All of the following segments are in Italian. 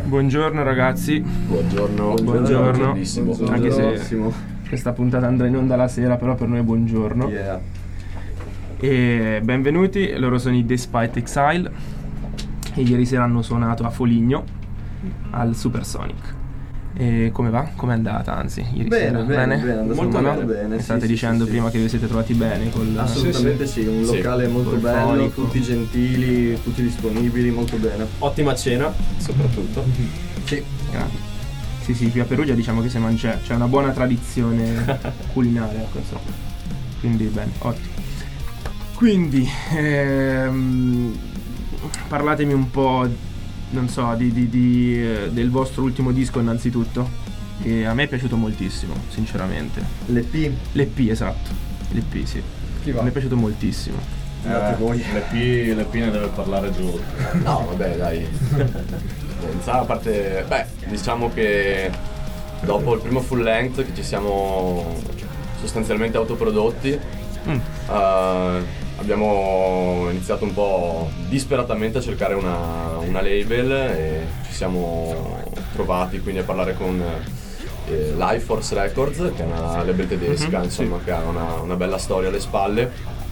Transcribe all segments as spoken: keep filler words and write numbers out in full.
Buongiorno ragazzi. Buongiorno. Buongiorno. Buongiorno. Anche se questa puntata andrà in onda la sera, però per noi è buongiorno. Yeah. E benvenuti, loro sono i Despite Exile e ieri sera hanno suonato a Foligno al Supersonic. E come va? Com'è andata? Anzi, ieri bene, sera bene, bene, molto molto bene. bene. Mi Sì, state sì, dicendo sì, prima sì. che vi siete trovati bene col Assolutamente sì, sì, un locale sì. molto Col bello, fonico. tutti gentili, tutti disponibili, molto bene. Ottima cena, soprattutto. Sì. Grazie. Sì, sì, qui a Perugia diciamo che si mangia, c'è una buona tradizione culinaria, ecco, insomma. Quindi bene, ottimo. Quindi ehm, parlatemi un po', non so, di, di, di, eh, del vostro ultimo disco innanzitutto, che a me è piaciuto moltissimo, sinceramente. L'E P? L'E P, esatto. L'E P, sì. Chi va? Mi è piaciuto moltissimo. Andate Eh, voi. L'E P, l'E P ne deve parlare giù. No, vabbè, dai. A parte, beh, diciamo che dopo il primo full length che ci siamo sostanzialmente autoprodotti, Mm. eh, abbiamo iniziato un po' disperatamente a cercare una, una label e ci siamo trovati quindi a parlare con eh, Life Force Records, che è una label tedesca, Mhm, insomma, che ha una, una bella storia alle spalle.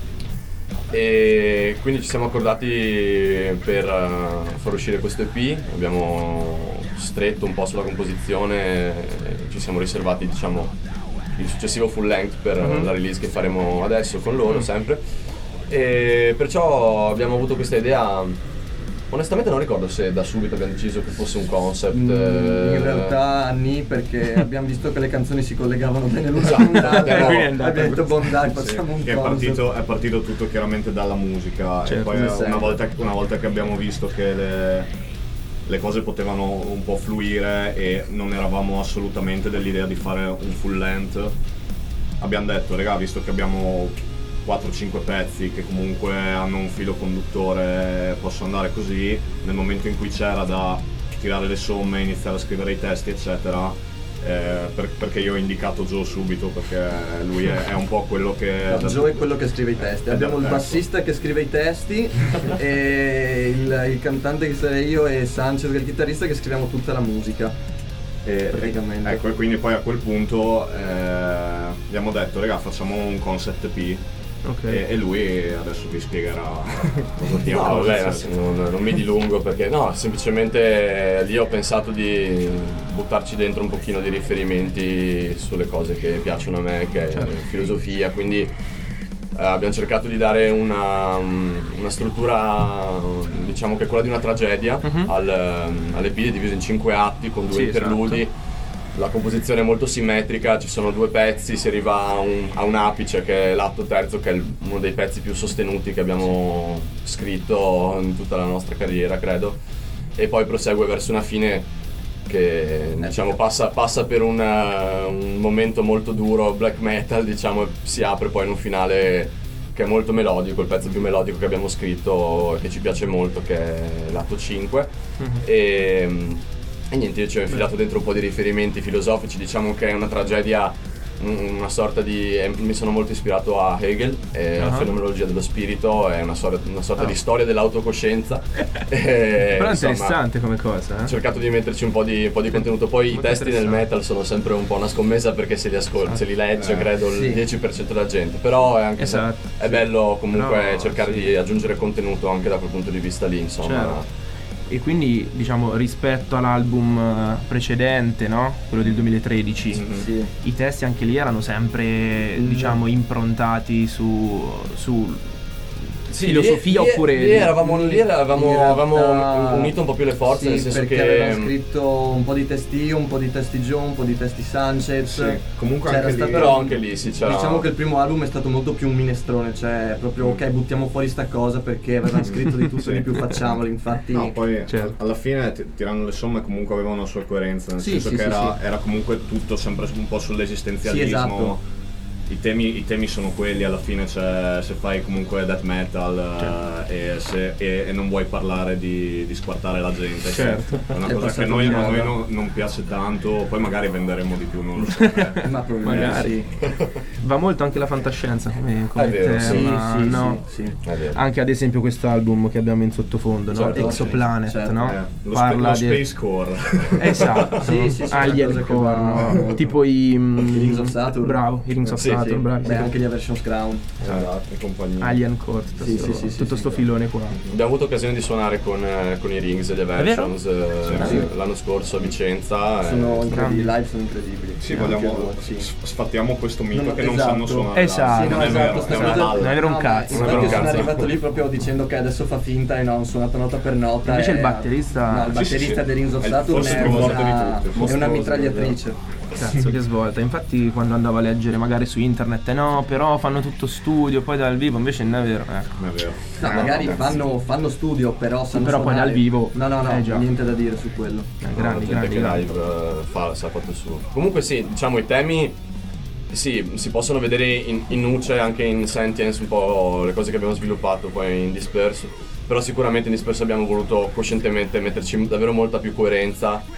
E quindi ci siamo accordati per uh, far uscire questo E P, abbiamo stretto un po' sulla composizione, ci siamo riservati, diciamo, il successivo full length per Mhm. la release che faremo adesso con loro Mm. sempre, e perciò abbiamo avuto questa idea. Onestamente non ricordo se da subito abbiamo deciso che fosse un concept. Mm, eh, In realtà nì, perché abbiamo visto che le canzoni si collegavano bene l'una Esatto, all'altra. eh, no, quindi è andata Abbiamo detto così. bon dai, Sì, facciamo un che è concept. partito, è partito tutto chiaramente dalla musica. Certo, e poi come una sempre. volta, una volta che abbiamo visto che le, le cose potevano un po' fluire e non eravamo assolutamente dell'idea di fare un full length, abbiamo detto, raga, visto che abbiamo quattro cinque pezzi che comunque hanno un filo conduttore, posso andare così, nel momento in cui c'era da tirare le somme, iniziare a scrivere i testi eccetera, eh, per- perché io ho indicato Joe subito, perché lui è, è un po' quello che... No, Joe è quello che scrive i testi, Eh, abbiamo il ecco. bassista che scrive i testi e il, il cantante che sarei io e Sanchez che è il chitarrista che scriviamo tutta la musica. E, praticamente. ecco, e quindi poi a quel punto eh, abbiamo detto, raga, facciamo un concept E P. Ok. E, e lui adesso vi spiegherà cosa ti No, vabbè, ha ma se non, non mi dilungo perché no, semplicemente lì ho pensato di buttarci dentro un pochino di riferimenti sulle cose che piacciono a me, che è Certo. filosofia, quindi eh, abbiamo cercato di dare una, una struttura, diciamo che è quella di una tragedia, Mhm. al, all'E P, diviso in cinque atti con due Sì, interludi. esatto. La composizione è molto simmetrica, ci sono due pezzi, si arriva a un, a un apice che è l'atto terzo, che è il- uno dei pezzi più sostenuti che abbiamo scritto in tutta la nostra carriera, credo, e poi prosegue verso una fine che diciamo passa, passa per una- un momento molto duro, black metal, diciamo, e si apre poi in un finale che è molto melodico, il pezzo più melodico che abbiamo scritto e che ci piace molto, che è l'atto cinque. Mhm. E, e niente, io ci ho infilato dentro un po' di riferimenti filosofici, diciamo che è una tragedia, un- una sorta di... eh, mi sono molto ispirato a Hegel, e Ah. la fenomenologia dello spirito, è una, sor- una sorta Ah. di storia dell'autocoscienza. E, Però è insomma, interessante come cosa, ho eh? cercato di metterci un po' di, un po' di contenuto, poi Molto i testi nel interessante. metal sono sempre un po' una scommessa perché se li ascolta, se li legge Eh, credo sì. il dieci per cento della gente, però è anche Esatto, se- è sì. bello comunque Però, cercare sì. di aggiungere contenuto anche da quel punto di vista lì, insomma. Certo. E quindi, diciamo, rispetto all'album eh, precedente, no? Quello del duemilatredici, Mhm. Sì. i testi anche lì erano sempre, Mm. diciamo, improntati su, su Sì, filosofia lì- lì- oppure... lì eravamo, lì eravamo, In realtà- avevamo unito un po' più le forze, sì, nel senso perché che avevamo scritto un po' di testi io, un po' di testi Joe, un po' di testi Sanchez. Sì, comunque C'era anche lì- stato- però anche lì sì, c'era... Diciamo che il primo album è stato molto più un minestrone, cioè proprio ok, buttiamo fuori sta cosa perché avevano scritto di tutto Sì. di più, facciamolo, infatti. No, poi Certo. alla fine ti- tirando le somme comunque aveva una sua coerenza, nel Sì, senso sì, che sì, era, sì. era comunque tutto sempre un po' sull'esistenzialismo. Sì, esatto. I temi, I temi sono quelli, alla fine c'è, se fai comunque death metal Certo. eh, e, se, e, e non vuoi parlare di, di squartare la gente, Certo. è una È cosa che passato noi, di a noi moda. non, non piace tanto, poi magari venderemo di più, non lo so. eh. Ma probabilmente Magari. sì. Va molto anche la fantascienza come, come È vero, Sì, tema, sì, no? sì, sì. È vero. Anche ad esempio questo album che abbiamo in sottofondo, no? Certo, Exoplanet, certo. no? Eh, lo, Parla spe- lo di... Space Core. Esatto, Sì, sì, sì, Alien una cosa che Core, va- no? Tipo i... mm, I Rings of Saturn. Bravo, i Rings of Sì, Saturn, sì. bravi. Beh, anche gli Aversions Crown. Esatto, e compagnia. Alien Core, tutto Sì, sto, sì, sì, sì, tutto sì, sto sì. filone qua. Abbiamo avuto occasione di suonare con, eh, con i Rings e gli vero? Aversions eh, Sì. l'anno scorso a Vicenza. eh, Sono incredibili, grandi. live sono incredibili. Sì, Anche vogliamo, loro, sì. s- sfattiamo questo mito No, che non esatto. sanno suonare. Esatto. live. Sì, no, non è esatto, vero, sta è una cosa- balla. Non è vero un no, cazzo, ma non è infatti vero un io sono cazzo. arrivato lì proprio dicendo che adesso fa finta e no, ho suonato nota per nota. Invece e- il batterista- No, il Sì, sì, batterista sì. dei Rings of È il- Saturn forse è il più forte una, di tutti, è una mostruoso, mitragliatrice. Cazzo, che svolta. Infatti quando andavo a leggere magari su internet, eh, no, però fanno tutto studio, poi dal vivo, invece non è vero. Ecco. Non è vero. No, magari fanno, fanno studio, però sanno però poi suonare. dal vivo- No, no, no, eh, già. niente da dire su quello. Eh, no, grandi, la gente grandi, che grandi. live eh, fa, sa fatto il suo. Comunque sì, diciamo i temi sì, si possono vedere in, in Nuce, anche in Sentience, un po' le cose che abbiamo sviluppato poi in Disperso. Però sicuramente in Disperso abbiamo voluto coscientemente metterci davvero molta più coerenza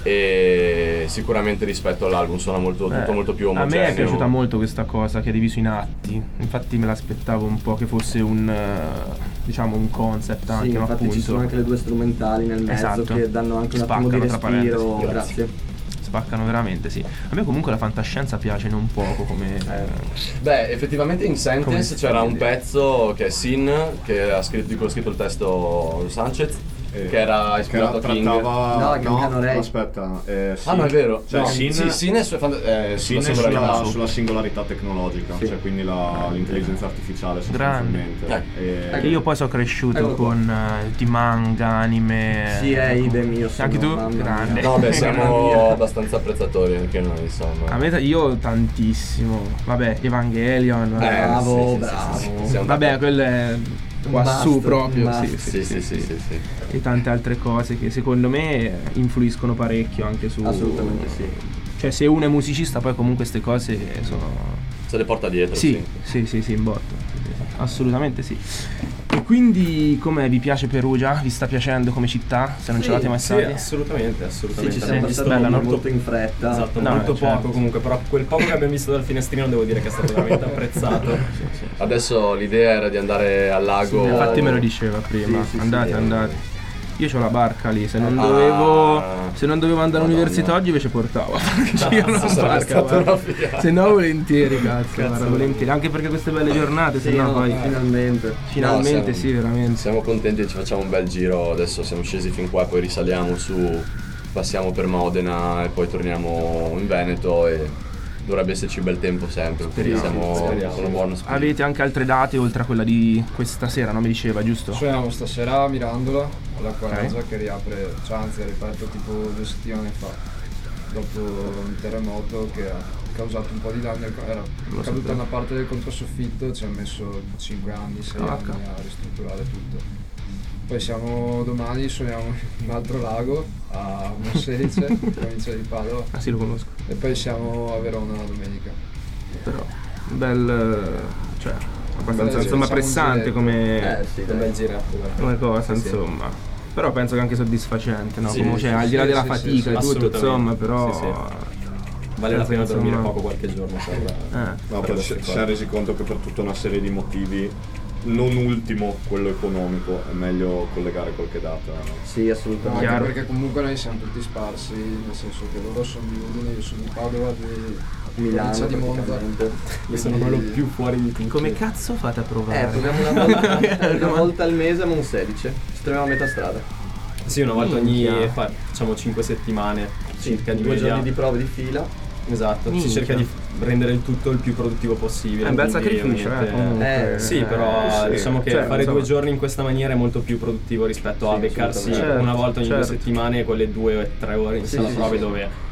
e sicuramente rispetto all'album suona molto, tutto Eh, molto più a omogeneo. me è piaciuta molto questa cosa che è diviso in atti. Infatti me l'aspettavo un po' che fosse un eh, diciamo un concept anche, Sì, no, infatti appunto. ci sono anche le due strumentali nel mezzo Esatto. che danno anche un attimo di Spaccano, tra respiro. parentesi. Grazie. Spaccano veramente, sì. A me comunque la fantascienza piace non poco come Beh, effettivamente in Sentence Come c'era un stile. pezzo che è Sin, che ha scritto, di cui ha scritto il testo Sanchez, Eh, che era che ispirato era- a King. trattava No, che Cano Ray. aspetta, eh, sì. Ah, no, è vero. Cioè, no, Sin, sì, Sin è, su, è Sin sulla è singolarità. sulla, sulla singolarità tecnologica, Sì. cioè quindi la- l'intelligenza artificiale sostanzialmente. Grande. E- che io poi sono cresciuto Eccolo qua. con eh, di manga, anime. Sì, è idem, io sono, Anche tu? mamma mia. Grande. No, beh, Mamma siamo mia. abbastanza apprezzatori anche noi, insomma. A me io tantissimo. Vabbè, Evangelion. Eh, Bravo, sì, sì, bravo. sì, sì, siamo Vabbè, d'accordo. quello è qua Must, su proprio, must. sì, Sì, sì, sì, sì, sì. E tante altre cose che secondo me influiscono parecchio anche su. Assolutamente sì. Cioè, se uno è musicista, poi comunque queste cose sono. Se le porta dietro, Sì, sì. sì, sì, sì, in botto. Assolutamente sì. E quindi com'è? Vi piace Perugia? Vi sta piacendo come città? Se non Sì, ce l'avete mai Sì, stati? assolutamente, Sì, assolutamente. ci Sì, siamo visto passati bella, molto, molto- in fretta. Esatto, No, molto certo. poco comunque, però quel poco che abbiamo visto dal finestrino devo dire che è stato veramente apprezzato. Adesso l'idea era di andare al lago. Sì, Infatti me lo diceva prima. Sì, sì, andate, sì. andate. Io c'ho la barca lì, se non Ah. dovevo. Se non dovevo andare Madonna. all'università oggi invece portavo. Perché io non sarebbe barca, stata guarda. una figata. Se no volentieri, cazzo, guarda, Cazzo. volentieri. Anche perché queste belle giornate, se Sì, no no, poi. finalmente. Finalmente No, siamo- sì, veramente. Siamo contenti che ci facciamo un bel giro. Adesso siamo scesi fin qua, poi risaliamo su, passiamo per Modena e poi torniamo in Veneto e dovrebbe esserci bel tempo sempre. Quindi Speriamo, siamo speriamo. con un buono spirito. Avete anche altre date oltre a quella di questa sera, non mi diceva, giusto? Suoniamo stasera a Mirandola, alla Quarazza, che riapre, cioè anzi ha riaperto tipo due settimane fa, dopo un terremoto che ha causato un po' di danni, era Lo caduta sapevo. una parte del controsoffitto, ci ha messo cinque anni, sei Ah, anni cazzo. a ristrutturare tutto. Poi siamo domani, suoniamo in un altro lago, a Monselice, provincia di Padova, Ah sì, lo conosco. e poi siamo a Verona la domenica. Però un bel. Cioè, abbastanza Beh, insomma facciamo un pressante giretto. come, Eh sì, Un dai. bel giretto, guarda. come cosa, Sì, sì. insomma. Però penso che anche soddisfacente, no? Sì, Come, cioè, sì, al di là sì, della sì, fatica sì, e sì, tutto, assolutamente. insomma, però. Sì, Vale la penso, pena insomma, dormire poco qualche giorno per, Eh. No, per poi si queste si cose. è resi conto che per tutta una serie di motivi, non ultimo quello economico, è meglio collegare qualche data. no? Sì, No, assolutamente. anche Chiaro. perché comunque noi siamo tutti sparsi, nel senso che loro sono di Udine, io sono di Padova, di Milano provincia di Monza. praticamente. Io sono quello più fuori di tutti. Come cazzo fate a provare? Eh, proviamo una volta, una volta al mese a Monselice. Ci troviamo a metà strada. Sì, una volta ogni Minchia. fa- facciamo cinque settimane circa di due media. giorni di prove di fila. Esatto, Minchia. si cerca di f- rendere il tutto il più produttivo possibile. È un bel quindi sacrificio, eh, ovviamente- comunque. Eh, Sì, però sì, diciamo che cioè, fare insomma. due giorni in questa maniera è molto più produttivo rispetto a Sì, beccarsi assolutamente. una volta ogni Certo. due settimane quelle due o tre ore in Sì, sala sì, prove sì. dove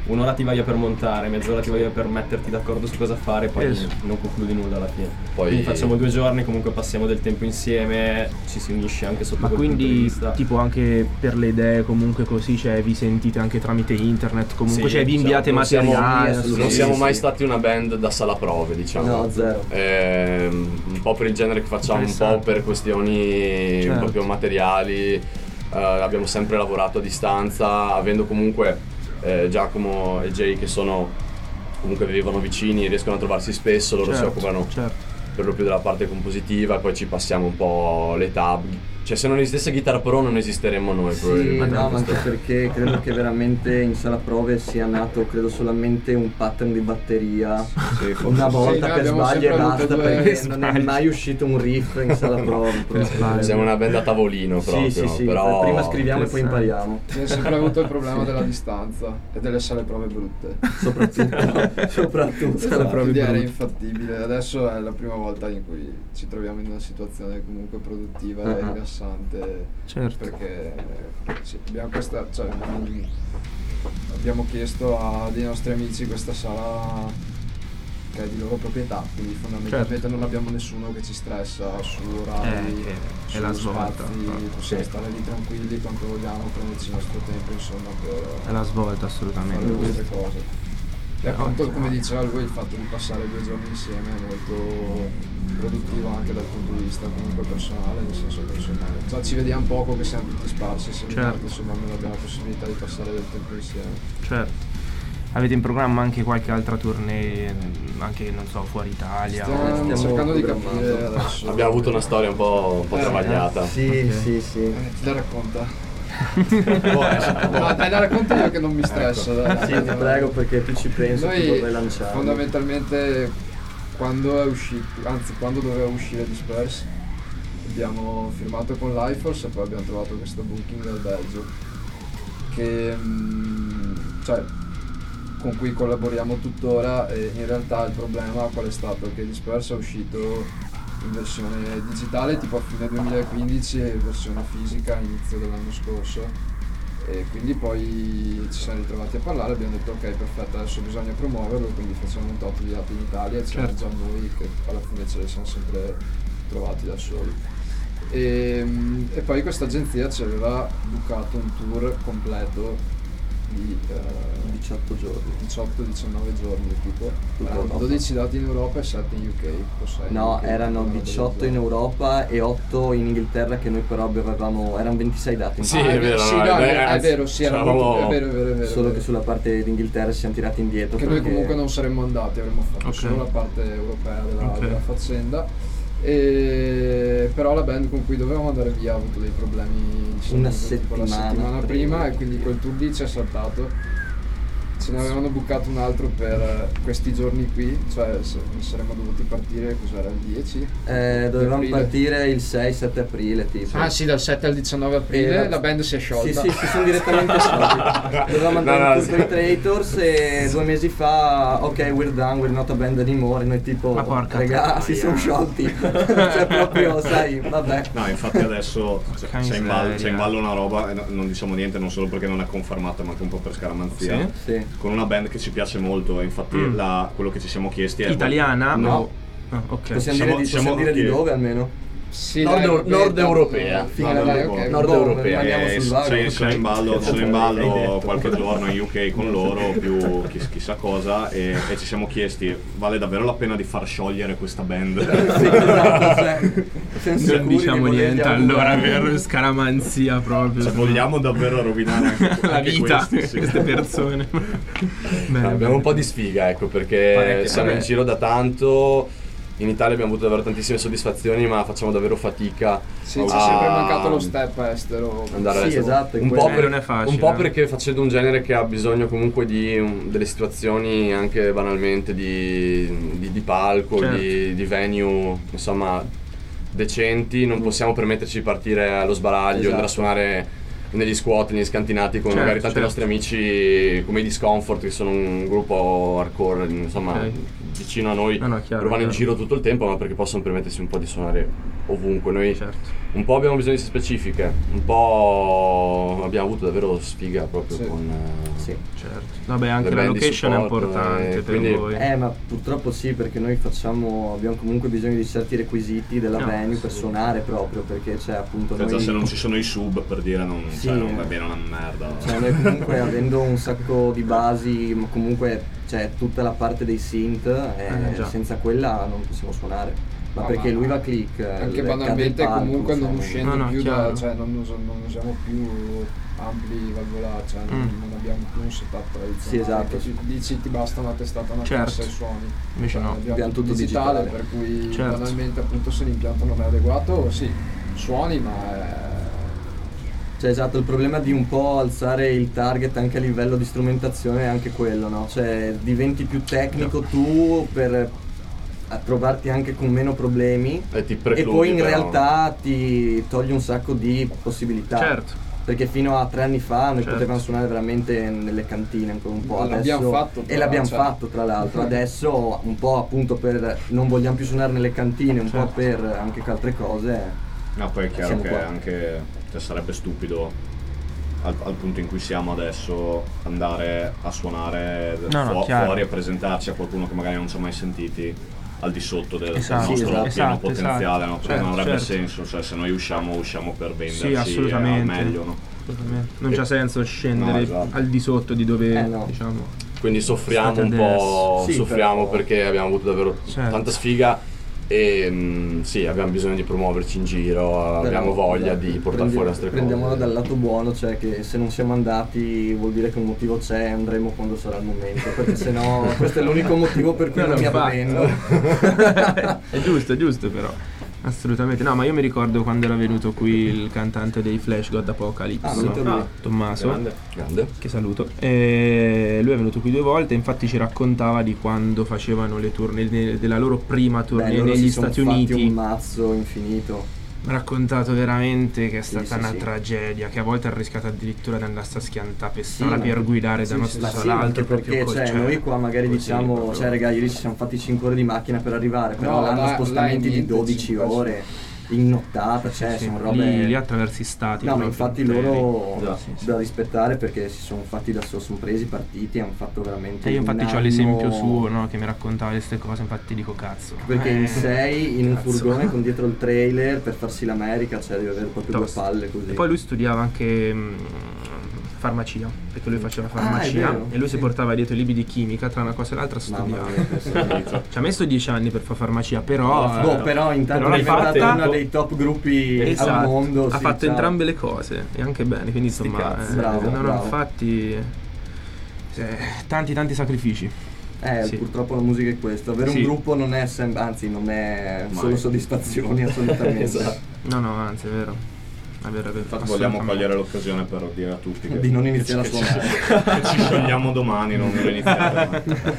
un'ora ti vai via per montare, mezz'ora ti vai via per metterti d'accordo su cosa fare, poi Yes. non concludi nulla alla fine. Poi- Quindi facciamo due giorni, comunque passiamo del tempo insieme, ci si unisce anche sotto Ma quel punto di quindi vista. tipo anche per le idee comunque così, cioè vi sentite anche tramite internet, comunque Sì, cioè vi diciamo, inviate non siamo- materiale, sì, Non Sì, siamo sì, mai sì. stati una band da sala prove, diciamo. No, zero. Ehm, un po' per il genere che facciamo, un po' Interessante. per questioni Certo. proprio materiali. Eh, abbiamo sempre lavorato a distanza, avendo comunque eh, Giacomo e Jay che sono comunque vivevano vicini, riescono a trovarsi spesso, loro si Certo, occupano certo. per lo più della parte compositiva, poi ci passiamo un po' le tab. Cioè se non esistesse Guitar Pro non esisteremmo noi Sì, probabilmente. no, ma anche perché credo che veramente in sala prove sia nato credo solamente un pattern di batteria Sì, forse una sì. volta Sì, noi che abbiamo sbagli e sempre avuto basta due perché non è sbagli. mai uscito un riff in sala prove proprio. sbagli. Siamo una band a tavolino proprio, Sì, sì, sì, però prima scriviamo e poi interessante. impariamo. Abbiamo sempre avuto il problema della distanza e delle sale prove brutte. Soprattutto, soprattutto. Sale prove Quindi era brutte. infattibile. Adesso è la prima volta in cui ci troviamo in una situazione comunque produttiva e Ah. rilassante. Certo. Perché eh, sì, abbiamo questa, cioè, mm, abbiamo chiesto a dei nostri amici questa sala che è di loro proprietà, quindi fondamentalmente Certo. non abbiamo nessuno che ci stressa su orari, Eh, che su è la svolta, spazi, no? possiamo Sì. stare lì tranquilli quanto vogliamo, prenderci il nostro tempo insomma È per la svolta fare assolutamente. queste cose. E Eh, appunto ottimo. come diceva lui il fatto di passare due giorni insieme è molto produttivo anche dal punto di vista comunque personale, nel senso che insomma già ci vediamo poco che siamo tutti sparsi, se Certo. insomma non abbiamo la possibilità di passare del tempo insieme. Certo. Avete in programma anche qualche altra tournée, anche non so, fuori Italia? Stiamo, stiamo cercando di programmando. capire adesso. abbiamo avuto una storia un po', un po' Eh, travagliata. Sì, Ok. sì, sì. Eh, chi la racconta? Può essere, può- No, dai, la racconto io che non mi stressa. dai. Sì, ti prego perché più ci penso più Noi vorrei lanciare. fondamentalmente quando è uscito, anzi quando doveva uscire Disperse, abbiamo firmato con Lifeforce e poi abbiamo trovato questo booking dal Belgio che mm, cioè con cui collaboriamo tuttora e in realtà il problema qual è stato? Che Disperse è uscito in versione digitale tipo a fine duemilaquindici e in versione fisica a inizio dell'anno scorso e quindi poi ci siamo ritrovati a parlare, abbiamo detto ok perfetto adesso bisogna promuoverlo, quindi facciamo un tot di date in Italia e c'erano Certo. già noi che alla fine ce le siamo sempre trovati da soli e, e poi questa agenzia ci aveva bucato un tour completo di eh, diciotto giorni. diciotto diciannove giorni tipo, Tutta erano Europa. dodici dati in Europa e sette in U K o sei in No, U K, erano una roba del diciotto in genere. Europa e otto in Inghilterra che noi però avevamo, erano ventisei dati. Sì, Ah, è vero, sì, no, no, è è, vero, è anzi, vero, sì, era eravamo- molto, è vero, è vero, è vero. Solo è che vero. sulla parte d'Inghilterra ci siamo tirati indietro. Che noi perché- comunque non saremmo andati, avremmo fatto Ok. solo la parte europea della, Ok. della faccenda. E però la band con cui dovevamo andare via ha avuto dei problemi di Una salute, tipo la settimana settimana prima prima. e quindi quel tour lì ci è saltato. Ce ne avevano bucato un altro per questi giorni qui, cioè se- saremmo dovuti partire, cos'era, il dieci? Eh, dovevamo Aprile. partire il sei sette aprile tipo. Ah sì, dal sette al diciannove aprile Eh, la band si è sciolta. Sì, sì, si sono direttamente sciolti. Dovevamo andare No, no, in sì. tour con i Traitors e due mesi fa, ok, we're done, we're not a band anymore. E noi tipo, Ma porca raga, troia. si sono sciolti. Cioè proprio, sai, vabbè. No, infatti adesso c'è, Porca c'è in ballo, miseria. c'è in ballo una roba, e no- non diciamo niente non solo perché non è confermata ma anche un po' per scaramanzia. Sì? Sì. Con una band che ci piace molto, e infatti Mm. la- quello che ci siamo chiesti è... Italiana? No. o- Ah, ok. Possiamo Siamo- dire, di, siamo- possiamo dire di che- dove almeno? Sì, Nord- dai, nord tanto- europea. Figa, Nord dai, europea. ok. Nord Boh, europea. rimaniamo Eh, sul vago. sono, sono in ballo, sono in Hai ballo detto. qualche giorno in U K con loro, più chi- chissà cosa, e, e ci siamo chiesti, vale davvero la pena di far sciogliere questa band? Sì, esatto, cioè, siamo sicuri Non di diciamo volerli niente allora avere. per scaramanzia proprio. Cioè, vogliamo davvero rovinare anche, la anche vita questi, di sì. queste persone. No, Bene, abbiamo bene. un po' di sfiga, ecco, perché Parecchio, siamo vabbè. in giro da tanto. In Italia abbiamo avuto davvero tantissime soddisfazioni, ma facciamo davvero fatica Sì, a ci è sempre mancato lo step estero. andare Sì, all'estero. esatto, è un, quello. po' Eh, per- non è facile, un po' eh. perché facendo un genere che ha bisogno comunque di um, delle situazioni anche banalmente di, di, di palco, Certo. di, di venue, insomma, decenti, non possiamo permetterci di partire allo sbaraglio, Esatto. andare a suonare negli squat, negli scantinati con Certo, magari tanti certo. nostri amici come i Discomfort, che sono un gruppo hardcore, insomma, Ok. vicino a noi, No, no, chiaro, però vanno in chiaro. giro tutto il tempo, ma perché possono permettersi un po' di suonare ovunque. Noi Certo. un po' abbiamo bisogno di specifiche, un po' abbiamo abbiamo avuto davvero sfiga proprio Sì. con eh, Sì. Certo. Vabbè, anche Le la band di location è supporto, importante eh, per quindi- voi. Eh, ma purtroppo sì, perché noi facciamo, abbiamo comunque bisogno di certi requisiti della No, venue per sì. suonare proprio, perché c'è appunto Cioè, noi... già se non ci sono i sub, per dire, non, Sì. cioè, non va bene una merda. Cioè noi comunque avendo un sacco di basi, ma comunque c'è tutta la parte dei synth, e Eh, già. senza quella non possiamo suonare. Ma No, perché ma lui va click. Anche le- banalmente cade il palco, comunque non cioè, uscendo No, no, più chiaro. da, cioè non, us- non usiamo più ampli valvolari, cioè non, Mm. non abbiamo più un setup tradizionale. Sì, esatto. Che ci dici ti basta una testata, una Certo. cassa e suoni. Invece Cioè, no. abbiamo, Abbiamo tutto tutto digitale, digitale. per cui Certo. banalmente appunto se l'impianto non è adeguato, sì, suoni ma è... Cioè esatto, il problema di un po' alzare il target anche a livello di strumentazione è anche quello, no? Cioè diventi più tecnico tu per a trovarti anche con meno problemi e ti e precludi, poi in però. realtà ti togli un sacco di possibilità. Certo. Perché fino a tre anni fa noi Certo. potevamo suonare veramente nelle cantine ancora un po'. L'abbiamo Adesso, fatto, e però, l'abbiamo cioè. fatto tra l'altro. Adesso un po' appunto per non vogliamo più suonare nelle cantine, un Certo. po' per anche altre cose. No, poi è chiaro Siamo che qua. anche cioè, sarebbe stupido al, al punto in cui siamo adesso andare a suonare No, no, fu- chiaro. fuori e presentarci a qualcuno che magari non ci ha mai sentiti al di sotto del, del Esatto, nostro sì, esatto, pieno esatto, potenziale, no? Perché certo, non avrebbe certo. senso, cioè se noi usciamo usciamo per venderci Sì, assolutamente. al meglio, no? Assolutamente. Non E- c'ha senso scendere No, esatto. al di sotto di dove Eh, no. diciamo. Quindi soffriamo State un po', adesso. Sì, soffriamo però- perché abbiamo avuto davvero Certo. tanta sfiga e mm, sì, abbiamo bisogno di promuoverci in giro, abbiamo Però, voglia esatto, di portare prendi- fuori le nostre cose. Prendiamolo dal lato buono, cioè che se non siamo andati vuol dire che un motivo c'è, andremo quando sarà il momento, perché sennò questo è l'unico motivo per cui No, non no, mi infatti. arrendo. È giusto, è giusto però. Assolutamente. No, ma io mi ricordo quando era venuto qui il cantante dei Flash God Apocalypse, Ah, venuto lui. Tommaso, Grande. Grande. che saluto. E lui è venuto qui due volte, infatti ci raccontava di quando facevano le tournée, de- della loro prima Beh, tournée loro negli si sono Stati fatti Uniti. un mazzo infinito. Mi ha raccontato veramente che è Sì, stata sì, una sì. tragedia, che a volte ha rischiato addirittura di andarsi a schiantare per strada ma- per guidare da sì, uno sì, stato Ma sì, all'altro. anche perché proprio cioè, col- noi qua magari così, diciamo, proprio- cioè raga, ieri ci siamo fatti cinque ore di macchina per arrivare, però No, l'hanno là- spostamenti là è di niente, dodici cinque ore in nottata, cioè Sì, sono sì, robe... lì, lì attraverso i stati. No, ma proprio, infatti interi. loro Sì, sì. da rispettare perché si sono fatti da solo, sono presi partiti, hanno fatto veramente E io un infatti ho anno- l'esempio suo, no, che mi raccontava queste cose, infatti dico cazzo. Perché in Eh, sei in un cazzo. furgone con dietro il trailer per farsi l'America, cioè devi avere proprio Tosto. due palle così. E poi lui studiava anche mh, farmacia, perché lui faceva Ah, è farmacia vero, e lui si sì. portava dietro i libri di chimica, tra una cosa e l'altra Mamma studiava. mia, questo- Ci ha messo dieci anni per fare farmacia, però... Boh, però intanto però è l'ha diventato fatta- uno dei top gruppi Esatto, al mondo. ha sì, fatto ciao. entrambe le cose e anche bene, quindi insomma... cazzi. eh, Bravo, no, no, bravo. infatti... eh, tanti tanti sacrifici. Eh, Sì. purtroppo la musica è questo. Avere Sì. un gruppo non è sem- anzi non è Mai. solo soddisfazioni assolutamente. Esatto. No, no, anzi, è vero. È vero, è vero. Infatti vogliamo assolutamente. cogliere l'occasione per dire a tutti che Di non iniziare che a ci- suonare. che ci sciogliamo domani, non non iniziare.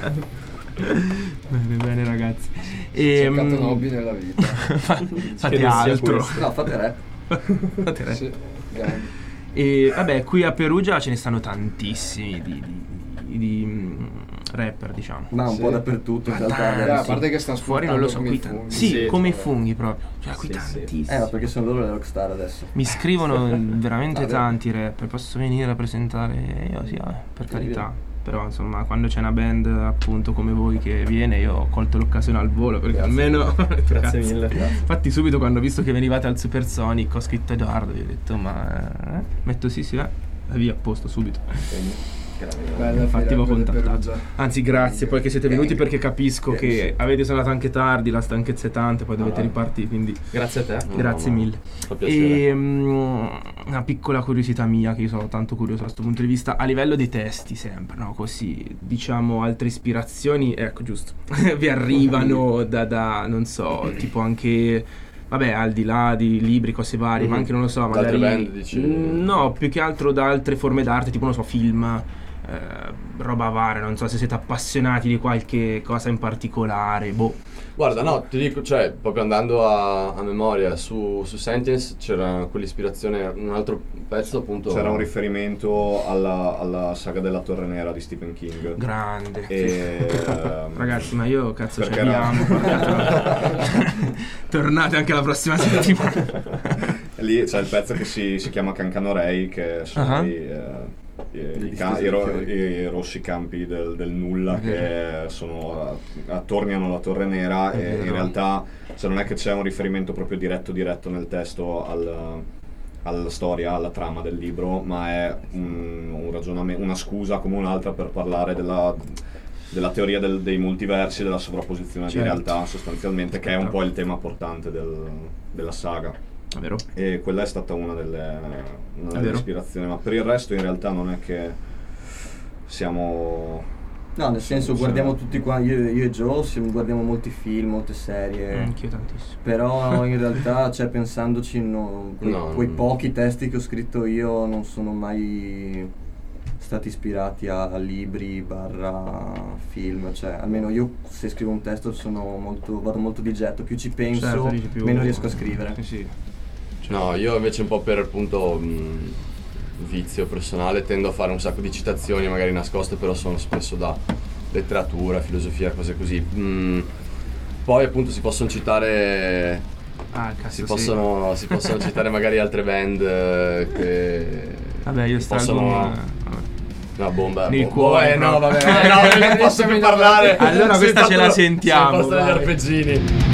Bene, bene ragazzi. E, cercato un mm, hobby nella vita. fa- fate non sia altro. questo. No, fate rap. Fate rap. Sì, grande. E vabbè, qui a Perugia ce ne stanno tantissimi di, di- di, mm, rapper, diciamo. Ma un Sì. po' dappertutto in Ma realtà. tanti. Eh, ragazzi. a parte che stanno Fuori non lo so, qui spuntando tanti. come i Sì, funghi. Sì, come i cioè. funghi proprio. Cioè, qui Sì, sì. tantissimi. Eh, ma perché sono loro le rockstar adesso. Mi scrivono veramente Vabbè. tanti rapper, posso venire a presentare? Io sì, eh, per Sì, carità. Però insomma, quando c'è una band appunto come voi che viene, io ho colto l'occasione al volo perché Grazie. almeno... Grazie Cazzo. mille. Infatti subito quando ho visto che venivate al Supersonic ho scritto a Edoardo, gli ho detto ma... Eh? Metto sì sì, eh? E via, a posto subito. Bella Infatti fila vi ho per contattato. Perugia. Anzi grazie poi che siete venuti perché capisco Eh, che sì. avete suonato anche tardi, la stanchezza è tanta, poi dovete Ah. ripartire, quindi Grazie a te. No, grazie no, no. mille. Fa piacere. E mm, una piccola curiosità mia, che io sono tanto curioso da questo punto di vista, a livello dei testi sempre, no? Così, diciamo, altre ispirazioni, ecco giusto, vi arrivano da, da, non so, tipo anche... Vabbè, al di là di libri, cose varie, ma Mhm. anche non lo so, Da magari. altre band, dici? Mm, No, più che altro da altre forme d'arte, tipo non so, film, eh, roba varia, non so se siete appassionati di qualche cosa in particolare, boh. Guarda, no, ti dico, cioè, proprio andando a, a memoria, su, su Sentience c'era quell'ispirazione, un altro pezzo appunto... C'era un riferimento alla, alla saga della Torre Nera di Stephen King. Grande. E, ehm, Ragazzi, ma io cazzo ci perché era- abbiamo. Tornate anche la prossima settimana. lì c'è il pezzo che si, si chiama Cancanorei, che sono Uh-huh. i, eh, i, i, ca- i ro- i rossi campi del, del nulla, che sono attorniano la Torre Nera, È e vero. in realtà, se non è che c'è un riferimento proprio diretto diretto nel testo al, alla storia, alla trama del libro, ma è un, un ragionamento, una scusa come un'altra per parlare della, della teoria del, dei multiversi, della sovrapposizione Certo. di realtà, sostanzialmente, che è un po' il tema portante del, della saga. È vero. E quella è stata una delle, una È delle vero. ispirazioni, ma per il resto in realtà non è che siamo... No, nel senso, Sì. guardiamo tutti qua, io, io e Joe siamo- guardiamo molti film, molte serie. Anch'io tantissimo. Però in realtà, cioè, pensandoci, no, quei, No, quei non- pochi testi che ho scritto io non sono mai stati ispirati a, a libri barra film. Cioè, almeno io, se scrivo un testo, sono molto, vado molto di getto. Più ci penso, Certo, dici più- meno riesco a scrivere. Sì, sì. No, io invece un po' per appunto mh, vizio personale tendo a fare un sacco di citazioni magari nascoste, però sono spesso da letteratura, filosofia, cose così. Mm, poi appunto si possono citare Ah, cazzo, si sì. possono, si possono citare magari altre band eh, che Vabbè, io che stralgo possono una- no bomba Nel bo- cuore, eh, no proprio. vabbè eh, no non posso più parlare. Allora Si questa è ce la fatto- sentiamo, si è fatto degli vai. arpeggini.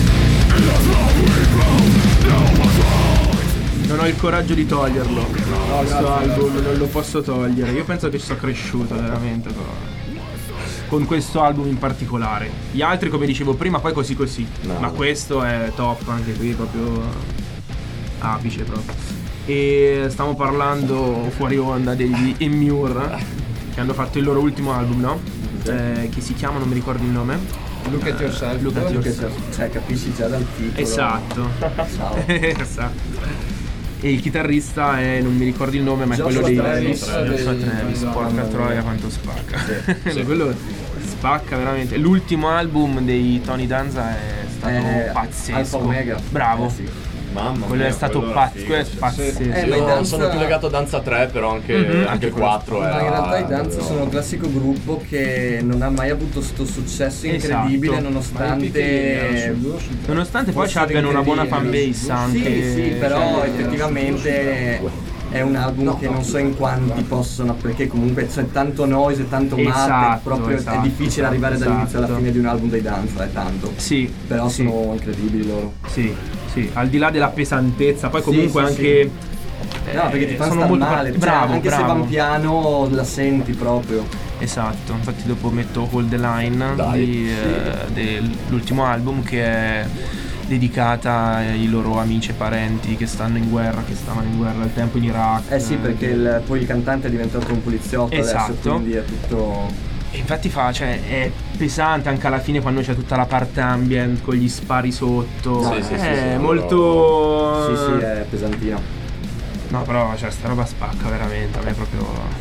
il coraggio di toglierlo. questo grazie, album, grazie. non lo posso togliere. Io penso che ci sia cresciuto veramente con, con questo album in particolare. Gli altri, come dicevo prima, poi così così. No. Ma questo è top anche qui, proprio apice proprio. E stiamo parlando fuori onda degli Emmure, che hanno fatto il loro ultimo album, no? Eh, che si chiama, non mi ricordo il nome. Look at yourself. Look at Che yourself. se- cioè, capisci già dal titolo. Esatto. Ciao. Esatto. E il chitarrista è, non mi ricordo il nome, ma è Joshua quello dei Travis, Joshua dei- Travis. dei- Porca dei- troia quanto spacca. sì. Quello spacca veramente. L'ultimo album dei Tony Danza è stato Eh, pazzesco. Alfa Omega. Bravo. Eh, sì. Mamma Quello mia, è stato quello era pazzo, figo, quello è sì. pazzesco. Eh, ma Io in danza- sono più legato a Danza tre, però anche, Mhm. anche il quattro Ma era... in realtà i Danza davvero- sono il classico gruppo che non ha mai avuto sto successo incredibile Esatto. nonostante Nonostante poi ci fossero abbiano una buona incredibili. fanbase anche. Sì, sì, però cioè, effettivamente è un album che non so in quanti possono, perché comunque c'è tanto noise e tanto mate, Esatto, proprio esatto, è difficile arrivare esatto. dall'inizio alla fine di un album dei Danza, è tanto. Sì, Però sì, sono incredibili loro. sì, sì, al di là della pesantezza, poi Sì, comunque sì, anche. No, perché ti fanno sono star molto male, par- cioè, bravo, anche bravo. se van piano la senti proprio. Esatto, infatti dopo metto Hold the Line Dai, di, eh, dell'ultimo album, che è dedicata ai loro amici e parenti che stanno in guerra, che stavano in guerra al tempo in Iraq. Eh sì, perché il- poi il cantante è diventato un poliziotto Esatto. adesso, quindi è tutto... E infatti fa, cioè, è pesante anche alla fine quando c'è tutta la parte ambient con gli spari sotto. Sì, sì, sì, è sì, molto. Sì, sì, è pesantino. No, però cioè sta roba spacca veramente, a me proprio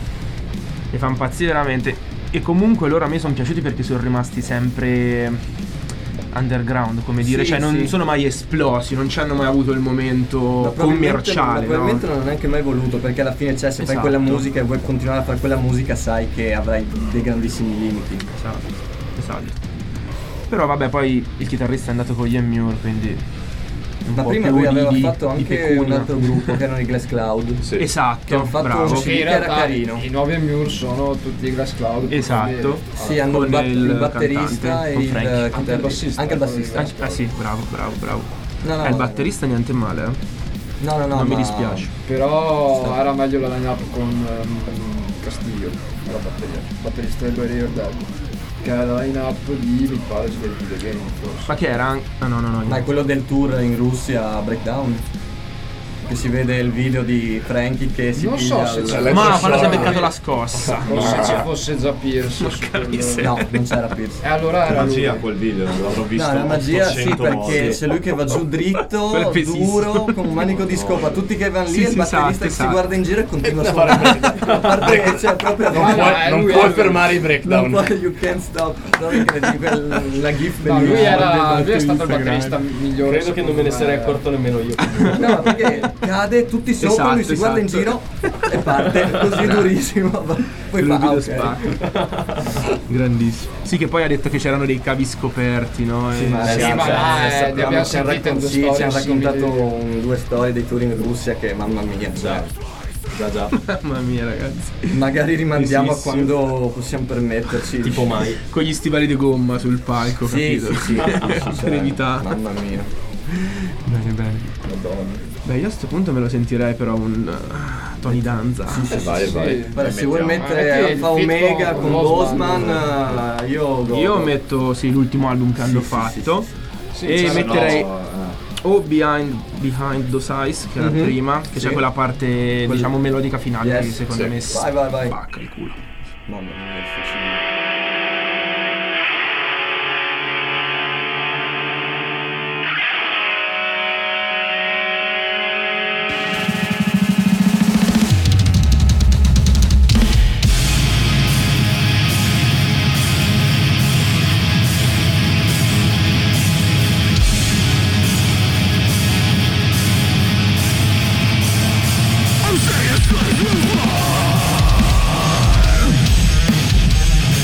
mi fa impazzire veramente. E comunque loro a me sono piaciuti perché sono rimasti sempre underground, come dire, Sì, cioè non sì. sono mai esplosi, non ci hanno mai avuto il momento Ma probabilmente- commerciale, ma probabilmente no? non hanno neanche mai voluto, perché alla fine, cioè, se fai Esatto. quella musica e vuoi continuare a fare quella musica, sai che avrai dei grandissimi limiti. Esatto, esatto. Però vabbè, poi il chitarrista è andato con gli Emmure, quindi un Ma po' prima più lui aveva di- fatto di anche pecunia. un altro gruppo che erano i Glass Cloud. Sì. Esatto, Che hanno fatto bravo. un- Che in Era realtà carino. i nuovi Emmure sono tutti i Glass Cloud. Esatto. Sì, hanno Con il, bat- il il batterista cantante, e con il Frankie. chitarrista. Anche il bassista. Anche il bassista. Ah, ah sì, bravo, bravo, bravo. No, no, Eh, il no, batterista niente male, eh. No, no, no. non mi ma- dispiace. Però Sta- era meglio la line-up con ehm, Castillo, la batteria, il batterista del Barrier Dead, che era la line-up di, mi pare, Slave the Game, forse. Ma che era? Ah no, no, no. Ma è quello del tour in Russia, Breakdown. Che si vede il video di Frankie che si Non so piglia se il- c'è- Cioè, Ma Electro quando si è Shock. beccato la scossa. Forse ci fosse già Pierce su quello. miseria. No, non c'era Pierce. E allora era Magia lui. quel video, l'avrò visto No, la magia sì, ottocento perché volte. c'è lui che va giù Quello dritto, è pesissimo. duro, con un manico di scopa, tutti che vanno lì Sì, e il sì, batterista esatto, che si esatto. guarda in giro e continua a E suonare. fare- A parte che c'è proprio No, Non no, puoi, eh, non lui puoi era- fermare i non breakdown. puoi, you can't stop. No, che vedi quel- la gif No, lui, bellissima era, del- lui è su stato il Instagram. batterista migliore. Credo che non me ne sarei accorto nemmeno io. No, perché cade tutti sopra, Esatto, lui si guarda in esatto. giro e parte così durissimo. Poi Quello fa, ah, video ok. spacca. Grandissimo. Sì, che poi ha detto che c'erano dei cavi scoperti, no? Sì, E- ma, Sì, sì, ma cioè, là, eh, sappiamo- ne abbiamo ci hanno sentite raccon- due sì, ci hanno storie raccontato simili. un- due storie dei tour in Russia che mamma mia, cioè, Già già. Mamma mia, ragazzi. magari rimandiamo a Bellissimo. quando possiamo permetterci. Tipo mai. Con gli stivali di gomma sul palco, Sì, capito? sì, sì, capisci, Per cioè, evitare. Mamma mia. Bene, bene. Madonna. Beh, io a questo punto me lo sentirei però un uh, Tony Danza. Eh, vai, vai. Guarda, se vuoi mettiamo. mettere Anche il Alfa feat Omega con con Bosman, Bosman, eh, io godo. Io metto sì l'ultimo album che hanno sì, fatto sì, Sì, e c'era- metterei No, eh. o Behind, Behind Those Eyes, che era Mhm. prima, che Sì. c'è quella parte diciamo melodica finale Yes, che secondo sì. me Vai, vai, vai. spacca il culo. Mamma mia, è difficile. I'm saying it's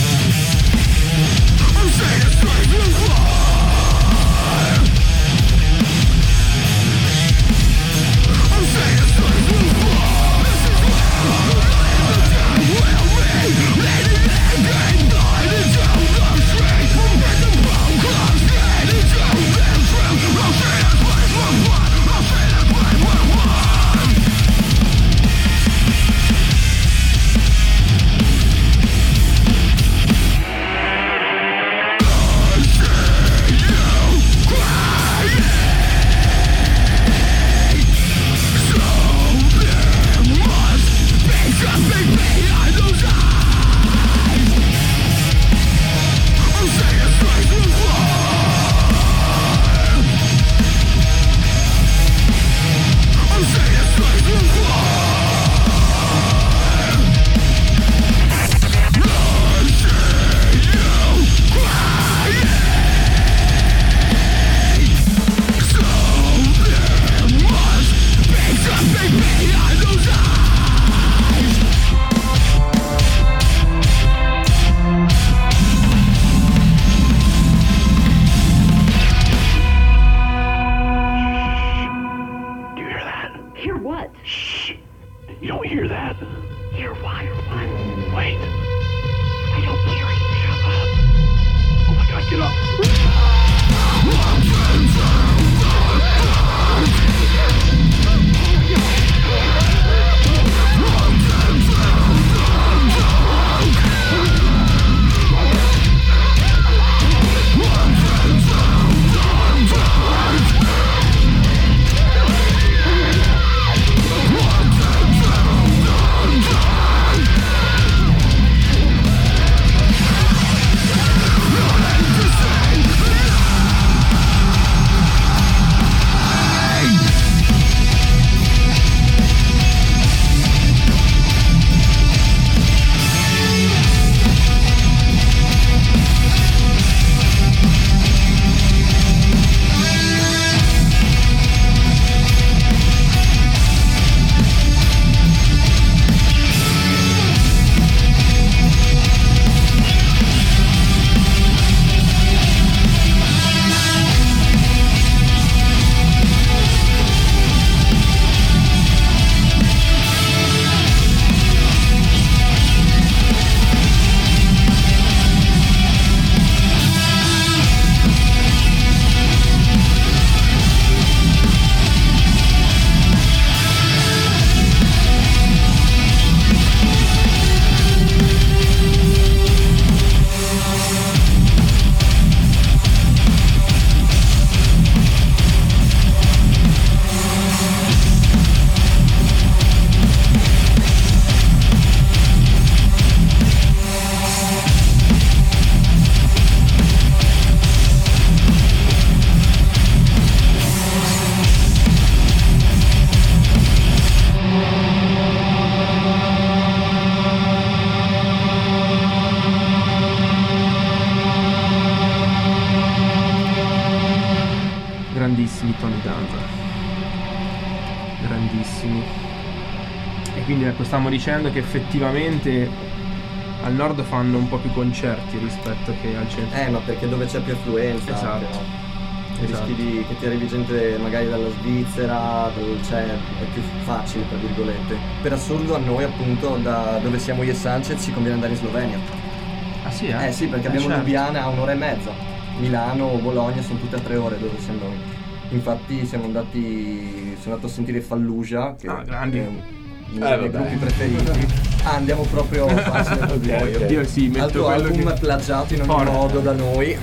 anni. E quindi ecco, stiamo dicendo che effettivamente al nord fanno un po' più concerti rispetto che al centro. Eh, ma perché dove c'è più affluenza Esatto. anche, no? Esatto. Rischi di che ti arrivi gente magari dalla Svizzera, dal- cioè è più facile tra virgolette. Per assurdo a noi appunto da dove siamo io e Sanchez ci conviene andare in Slovenia. Ah sì, eh? Eh sì, perché Eh, abbiamo certo. Lubiana a un'ora e mezza. Milano o Bologna sono tutte a tre ore dove siamo noi. Infatti siamo andati. Sono andato a sentire Fallujah, che Ah, grandi. è uno Eh, dei miei vabbè. gruppi preferiti. Ah, andiamo proprio facile così. Ok, ok. Io sì, metto Altro quello album che... plagiato in ogni Porca. modo da noi.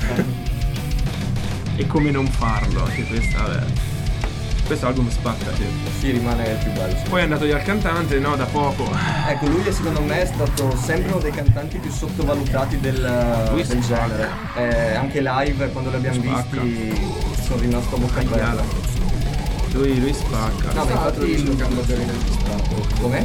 E come non farlo, anche questa, vabbè. Questo album spacca, sì. Sì, rimane il più bello. Poi è andato via il cantante, no, da poco. Ecco, lui è, secondo me è stato sempre uno dei cantanti più sottovalutati del, Lui del spacca. genere. Eh, anche live, quando li abbiamo Spacca. visti, sono rimasto a bocca Aia. aperta. Lui, lui spacca. No, ma Infatti infatti il canto per registrato. Com'è?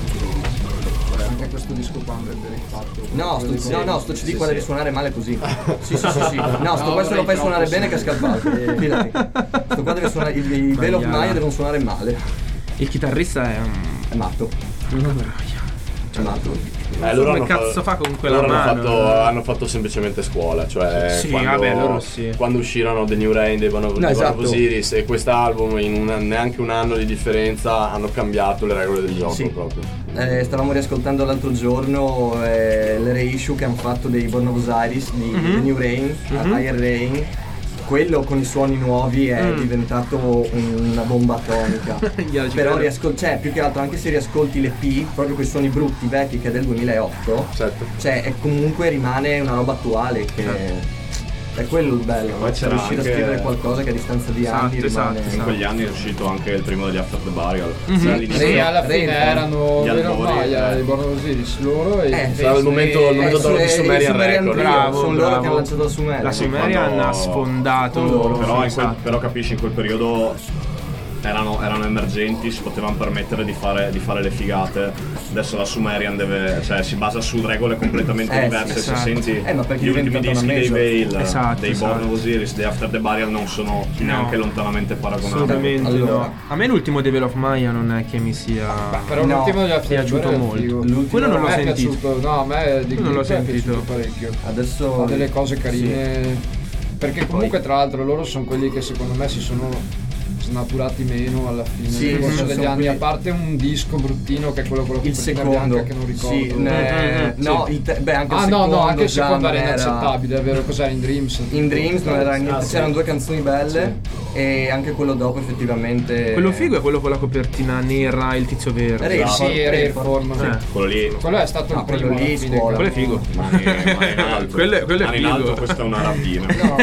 Anche questo disco qua andrebbe rifatto. No, sto, Quelli no, con- no, sto C D sì, qua sì. devi suonare male così. Sì, sì, sì, sì. No, sto No, questo lo vorrei fai suonare troppo bene che suonare. scalpato. Fidati. Sto qua deve suonare. I, i Veil of Maiala. Maya devono suonare male. Il chitarrista è un... È matto. una meraviglia. È matto. Eh, loro Come hanno cazzo fa con quella loro mano? Hanno fatto, hanno fatto semplicemente scuola, cioè Sì, quando, vabbè, loro sì. quando uscirono The New Rain dei Bono, dei esatto. Bono Osiris e quest'album in una- neanche un anno di differenza hanno cambiato le regole del gioco Sì. proprio. Eh, stavamo riascoltando l'altro giorno eh, le reissue che hanno fatto dei Born of Osiris di Mhm. The New Rain, Mhm. Higher Rain. Quello con i suoni nuovi è Mm. diventato una bomba atomica. Gliela ci Però credo. riascol- cioè, più che altro anche se riascolti le P, proprio quei suoni brutti vecchi che è del duemilaotto, Certo. cioè è comunque rimane una roba attuale che è quello il bello, Poi no? c'era riuscire anche- a scrivere qualcosa che a distanza di Esatto, anni rimane. esatto, In quegli anni è uscito anche il primo degli After the Burial. Mhm. Sì, all'inizio- Sì, alla fine Rainfall. erano Gli Veil of albori, Maya, eh. i Born of Osiris, loro e Eh, Sarà il momento, il momento Eh, d'oro di su- Sumerian i Sumerian Record. Trio. Bravo, sono loro che bravo. hanno lanciato la Sumerian. La Sumerian Quando- ha sfondato. Con loro. Però, in quel- esatto. però capisci, in quel periodo erano, erano emergenti, si potevano permettere di fare, di fare le figate. Adesso la Sumerian deve, cioè, si basa su regole completamente Eh, diverse. esatto. Se senti Eh, ma perché gli è ultimi diventata dischi una dei major. Veil, Esatto, dei Born esatto. of Osiris, dei After the Burial non sono neanche lontanamente paragonabili. Assolutamente Allora. no. A me l'ultimo Devil of Maya non è che mi sia però No, l'ultimo degli mi è After piaciuto Burial è molto. figo. L'ultimo Quello non A l'ho me è sentito. piaciuto, no, a me di Non l'ho Grip è sentito. piaciuto parecchio. Adesso Fa delle cose carine. Perché comunque tra l'altro loro sono quelli che secondo me si sono snaturati meno alla fine Sì, nel corso sono degli anni, quelli- a parte un disco bruttino che è quello con la il copertina secondo bianca che non ricordo. sì, ne- Mm, mm, no, sì. il te- beh anche il Ah no, secondo no, anche il già secondo non era inaccettabile, è vero, cos'era in Dreams? In Dreams non era niente, Ah, sì. c'erano due canzoni belle e anche quello dopo effettivamente. Quello figo è quello con la copertina nera e il tizio verde. Rare, Sì, Rareform. Eh. Quello lì. Quello è stato No, il primo quello lì, alla fine, scuola. Quello è figo. Mani, mani in alto. Quello è- quello è Mani in figo. alto, questa è una rapina. No,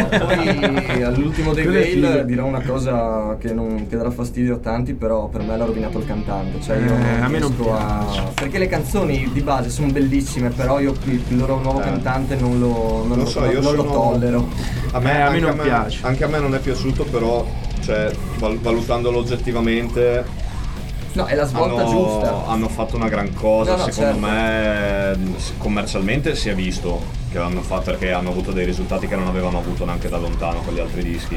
poi all'ultimo dei Quello è Veil figo. dirò una cosa che, non, che darà fastidio a tanti, però per me l'ha rovinato il cantante. Cioè io Eh, non a me non riesco piace. Perché le canzoni di base sono bellissime, però io il, il loro nuovo Eh. cantante non lo, non Lo lo- so, io non lo sono- tollero. A me, Eh, a me anche non piace. Anche a me non è piaciuto, però, cioè, val- valutandolo oggettivamente, No, è la svolta hanno, giusta. hanno fatto una gran cosa. No, no, Secondo certo. me, s- commercialmente si è visto che l'hanno fatto perché hanno avuto dei risultati che non avevano avuto neanche da lontano con gli altri dischi.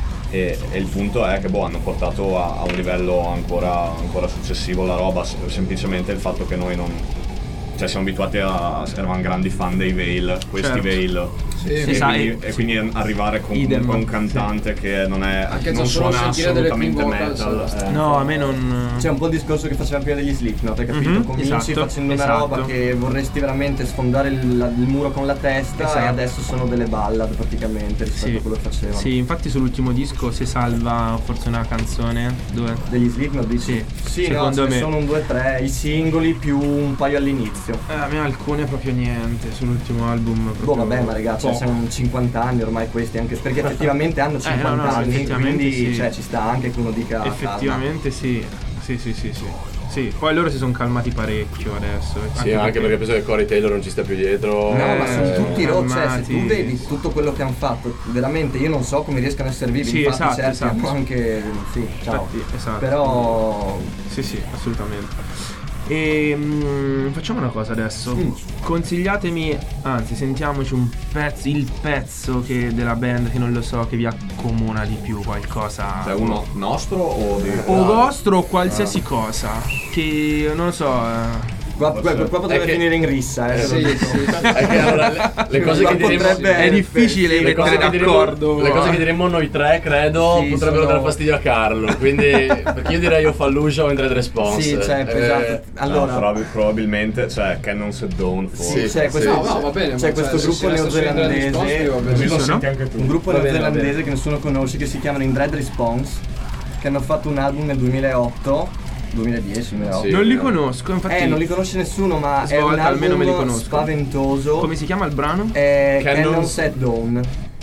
E, e il punto è che boh, hanno portato a, a un livello ancora, ancora successivo la roba, se- semplicemente il fatto che noi non. Cioè siamo abituati a. eravamo grandi fan dei Veil, questi Certo. Veil. Sì, E, Sì, sa- quindi, e quindi arrivare con Idem, un cantante che non è. Anche non già solo suona sentire delle assolutamente clean vocals, metal. eh. No, a me non. C'è un po' il discorso che facevamo prima degli Slipknot, hai capito? Mhm, Cominci esatto, facendo una esatto. roba che vorresti veramente sfondare il, la- il muro con la testa Esatto. e adesso sono delle ballad praticamente rispetto Sì, a quello che facevano. sì, infatti sull'ultimo disco si salva forse una canzone. Dove? Degli Slipknot dici? Sì, Sì, secondo no, ce ne me. sono un due tre, i singoli più un paio all'inizio. Eh, a me alcune proprio niente sull'ultimo album. Proprio Boh vabbè ma ragazzi, cioè, poco. siamo cinquanta anni ormai questi, anche perché effettivamente hanno cinquanta Eh, no, no, anni, effettivamente quindi sì. cioè, ci sta anche che uno dica "Ah, Effettivamente sì. Sì, sì, sì, sì. Sì, poi loro si sono calmati parecchio adesso. Sì, anche perché penso che Corey Taylor non ci stia più dietro. calma. No, ma sono Eh, tutti rotti, cioè se calmati. tu vedi tutto quello che hanno fatto, veramente io non so come riescano a essere vivi, Sì, infatti esatto, certi esatto. hanno anche, sì, ciao, Infatti, esatto. però Sì, sì, assolutamente. E mm, facciamo una cosa adesso. Mm. Consigliatemi, anzi, sentiamoci un pezzo, il pezzo che della band che non lo so, che vi accomuna di più, qualcosa. Cioè uno nostro o di... O vostro o qualsiasi cosa. Che non lo so. eh, Qua, qua, qua potrebbe È che- finire in rissa, eh. Sì, sì, sì. È che allora le, le cose Ma che diremo potrebbe- È difficile le cose, mettere che diremo, d'accordo. le cose che diremo noi tre credo Sì, potrebbero sono- dare fastidio a Carlo, quindi perché io direi io Fallujah o Indred Response. Sì, cioè, Eh, esatto. Allora, No, prob- probabilmente, cioè Cannon Set Down forse. sì, c'è questo, No, no, va bene, c'è ma questo cioè, se gruppo si resta su Indred Response, neozelandese, va bene. Così Lo sono? senti anche tu. un gruppo Va bene, va neozelandese bene. che nessuno conosce, che si chiamano Indred Response, che hanno fatto un album nel duemilaotto, duemiladieci, duemilaotto. Sì. Non li conosco, infatti. Eh, non li conosce nessuno, ma è un Svolta, almeno me li album conosco. spaventoso. Come si chiama il brano? È Cannon- Cannon Set Down.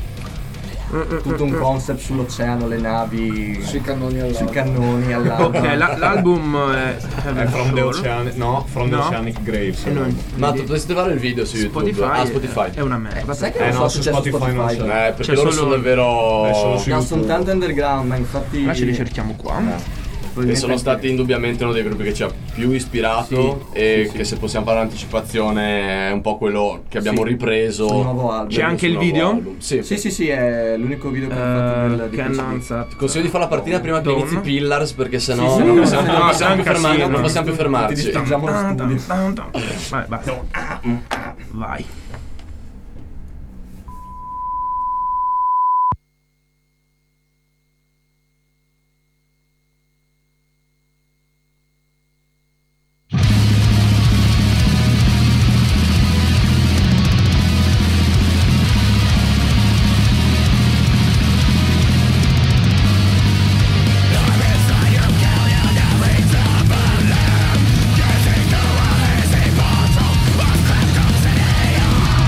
Tutto un concept sull'oceano, le navi, Sui cannoni sui all'alto. cannoni all'alto. Ok, la- l'album è È From the Oceanic, no, From the No. Oceanic Graves. E non- Ma tu potresti trovare il video su YouTube. Spotify, Ah, Spotify. è una merda. Sai che Eh, non no, so su se c'è su Spotify non Spotify. c'è. Eh, perché C'è loro solo- sono davvero è solo su No, sono YouTube. tanto underground, ma infatti Ora ci ricerchiamo qua. che sono stati indubbiamente uno dei gruppi che ci ha più ispirato Sì, e sì, sì. che se possiamo fare anticipazione è un po' quello che abbiamo Sì, ripreso sul nuovo album. C'è anche il sul nuovo video? album. Sì. Sì, sì, sì, è l'unico video che hanno fatto del, di questo Cannon disco. Set. Consiglio di fare la partita prima che Dawn. inizi Pillars perché sennò Sì, sì, non no, possiamo, no, non no, possiamo più anche fermarci. sì, Non no, possiamo più ti fermarci. distruggiamo lo Dun, dun, studio. dun, dun. Vai, basta. Vai. Getting to what is impossible, a crack of city.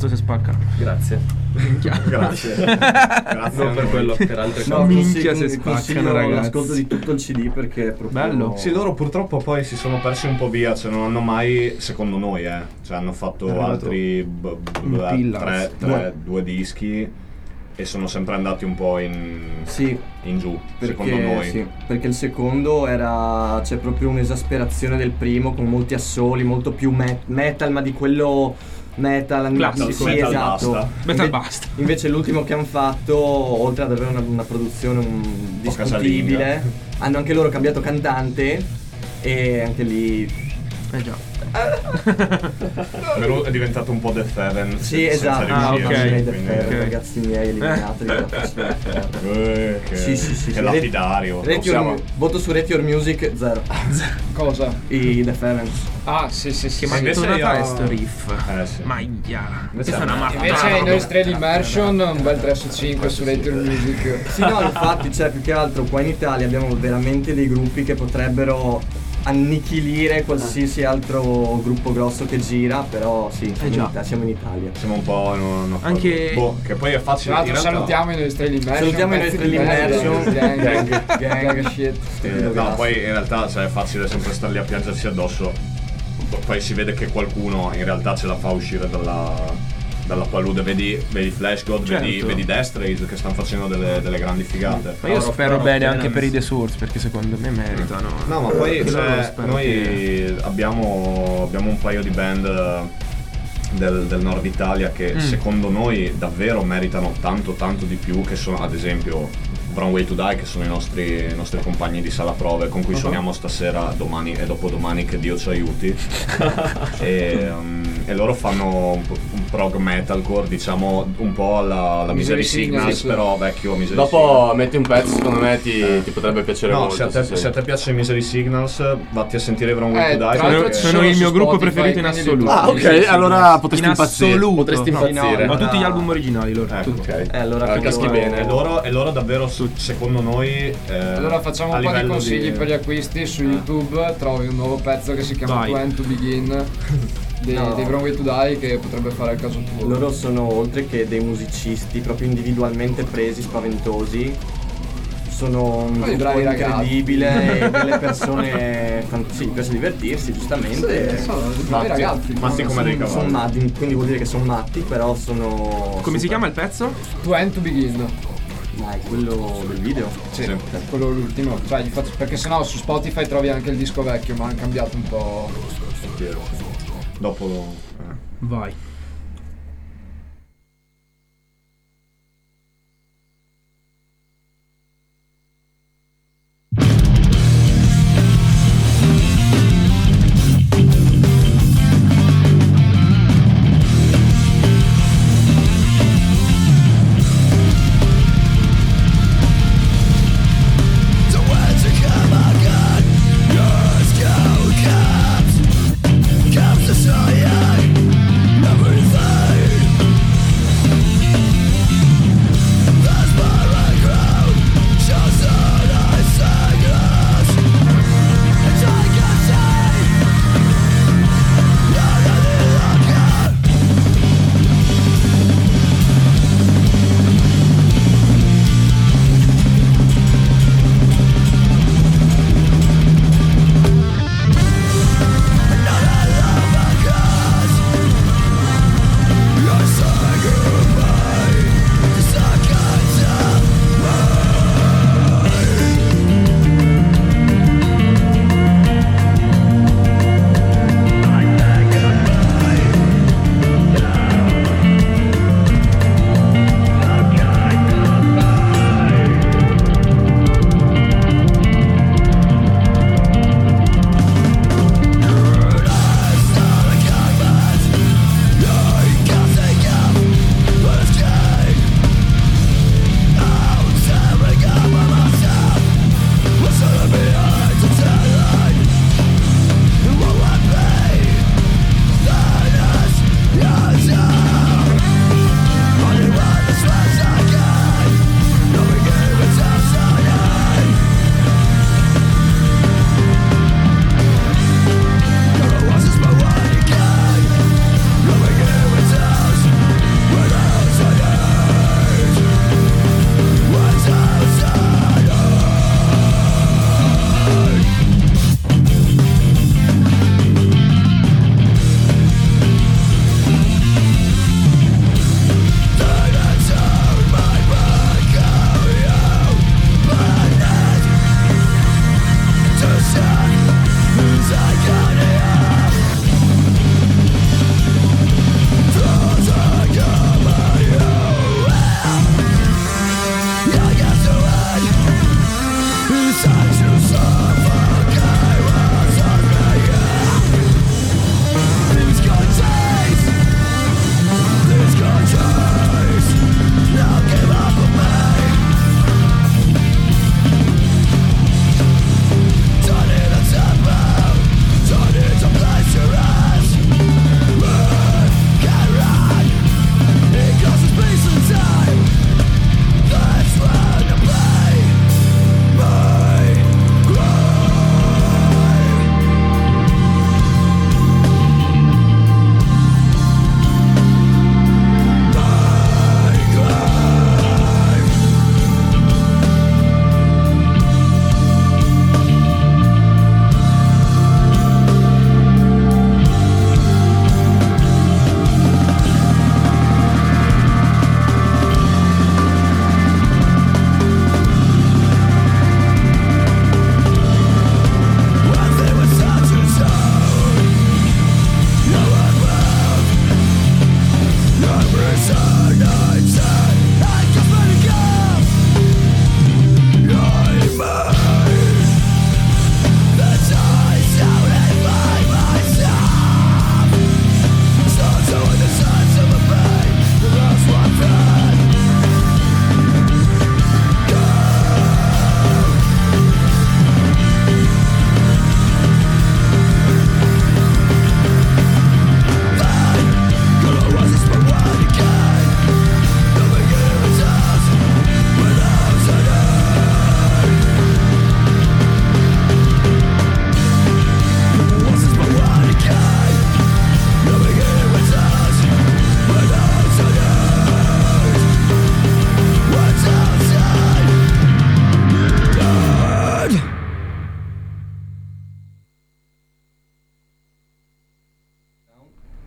cazzo se spacca. Grazie. Grazie. Grazie Non per quello, per altre No, cose. Minchia consiglio- se spaccano, consiglio ragazzi. l'ascolto di tutto il C D perché è proprio Bello. Sì, loro purtroppo poi si sono persi un po' via, cioè non hanno mai, secondo noi, eh, cioè hanno fatto È arrivato altri b- b- un Pillars. tre, tre, due dischi e sono sempre andati un po' in, Sì, in giù, perché, secondo noi. sì, perché il secondo era c'è proprio un'esasperazione del primo con molti assoli, molto più met- metal, ma di quello metal Classico. sì, Metal esatto. basta. Metal Inve- basta. Invece l'ultimo che hanno fatto, oltre ad avere una, una produzione un, po' discutibile, casalinga. hanno anche loro cambiato cantante e anche lì Eh già. Però è diventato un po' Death Heaven. sì, senza esatto. Ah, riuscire, ok. Direi quindi- Death Heaven, ok. ragazzi miei, eliminati dalla prossima Death Heaven. Eh, che, Sì, sì, sì, che sì. lapidario. Rate Non siamo- Your- voto su Rate Your Music zero. Cosa? I Death Heaven. Ah, sì, sì, sì. Che sì. invece mattonata io- è sto riff. Eh, sì. Maia. Invece Questa è a una me- mattonata. Invece i Noise Immersion un bel tre su cinque su Rate Your Music. Sì, no, infatti, cioè, più che altro qua in Italia abbiamo veramente dei gruppi che potrebbero annichilire qualsiasi altro gruppo grosso che gira, però sì, siamo, Eh già. in, Ita- siamo in Italia. Siamo un po' in una fase- Anche- boh, che poi è Tra facile in l'altro realtà. salutiamo i Noise Immersion. Salutiamo i pezzi Noise di merda, Immersion. Gang, Gang. gang shit. Eh, no, poi in realtà cioè, è facile sempre stare lì a piangersi addosso. P- Poi si vede che qualcuno in realtà ce la fa uscire dalla, dalla palude. Vedi, vedi Flash God, vedi, Certo. vedi Deathrace che stanno facendo delle, delle grandi figate. Ma io Loro- spero loro bene appena anche per i messi. The Source perché secondo me meritano. No, ma poi Anche loro cioè, spero noi che- abbiamo, abbiamo un paio di band eh, del, del nord Italia che Mm. secondo noi davvero meritano tanto tanto di più, che sono ad esempio Brown Way to Die, che sono i nostri, i nostri compagni di sala prove con cui Uh-huh. suoniamo stasera, domani e dopodomani, che Dio ci aiuti. e, um, e loro fanno un, po- un prog metalcore, diciamo un po' alla, alla Misery Misery Signals, Signals. però vecchio Misery Dopo metti un pezzo, secondo me ti, ti potrebbe piacere No, molto. se a, te, sì, sì. se a te piace Misery Signals, vatti a sentire Brown Way Eh, to Die. tra l'altro perché- ci sono sono il su mio gruppo Spotify, preferito in quindi li assoluto. puoi- Ah, ok, sì, sì, allora In potresti impazzire. assoluto. Potresti No, impazzire. Ho no, tutti gli no. album originali loro. Ecco. tutti. Ok. Eh, allora Ah, che caschi loro- bene. E loro, e loro davvero, su- secondo noi... eh, Allora facciamo a un po' di livello consigli per gli acquisti su YouTube. Trovi un nuovo pezzo che si chiama Vai. When to Begin dei, No. dei Brown Way to Die, che potrebbe fare il caso tuo. Loro sono, oltre che dei musicisti proprio individualmente presi, spaventosi, sono un Poi gruppo bravi ragazzi. incredibile e delle persone fan- sì, piace divertirsi giustamente. Sì, sono dei Matti- ragazzi. matti come dei sono, sono cavalli. matti, quindi vuol dire che sono matti, però sono... Come si super- chiama il pezzo? When to Begin. Dai, quello del video. Sì, Sì. quello l'ultimo. Cioè, gli faccio- perché sennò su Spotify trovi anche il disco vecchio, ma hanno cambiato un po'. Dopo... eh. Vai. Comes to saw you, never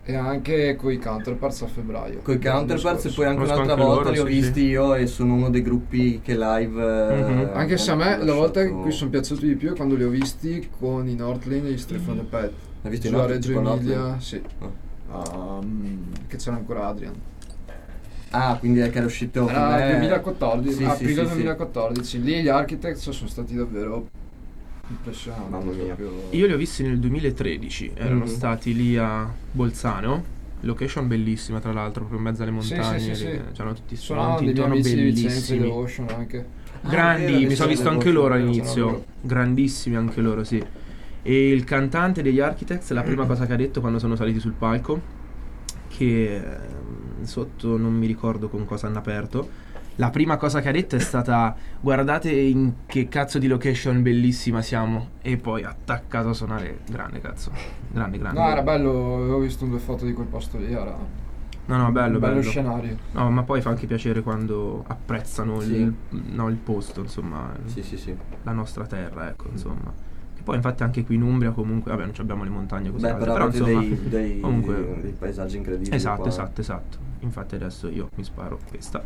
E anche coi Counterparts a febbraio. Coi Counterparts e poi anche Conosco un'altra anche volta loro, li ho sì, visti sì. io e sono uno dei gruppi che live Mhm. eh, Anche se a ho me la volta in lasciato- cui sono piaciuti di più è quando li ho visti con i Northlane e gli Street from the Pet. Hai visto i Sulla Northlane, Reggio tipo Emilia, Northlane? sì. Ah. Um, che c'era ancora Adrian. Ah, quindi è che era uscito con Era me- duemilaquattordici, Sì, sì, aprile sì, sì. duemilaquattordici. Lì gli Architects sono stati davvero impressionanti. Mamma mia. proprio. Io li ho visti nel duemilatredici, erano Mhm. stati lì a Bolzano, location bellissima tra l'altro, proprio in mezzo alle Sì, montagne, sì, sì, lì, sì. c'erano tutti Suonavano suoni, dei miei tono amici di Vicenza e bellissimi. Devotion anche. Grandi, Ah, vero, mi sono sì, visto sì, anche sì, loro sì, all'inizio, loro. grandissimi anche loro, sì. E il cantante degli Architects, la prima cosa che ha detto quando sono saliti sul palco, che ehm, sotto non mi ricordo con cosa hanno aperto, la prima cosa che ha detto è stata: guardate in che cazzo di location bellissima siamo. E poi ha attaccato a suonare. Grande cazzo, grande grande. No, era bello, avevo visto due foto di quel posto lì, era No, no, bello, un bello bello. scenario. No, ma poi fa anche piacere quando apprezzano Sì. il, no, il posto, insomma, Sì, sì, sì. la nostra terra, ecco, insomma. Che poi infatti anche qui in Umbria comunque, vabbè, non abbiamo le montagne così Beh, alte, però, però avete insomma, dei, dei, comunque dei paesaggi incredibili. esatto, qua. esatto, esatto. Infatti adesso io mi sparo questa.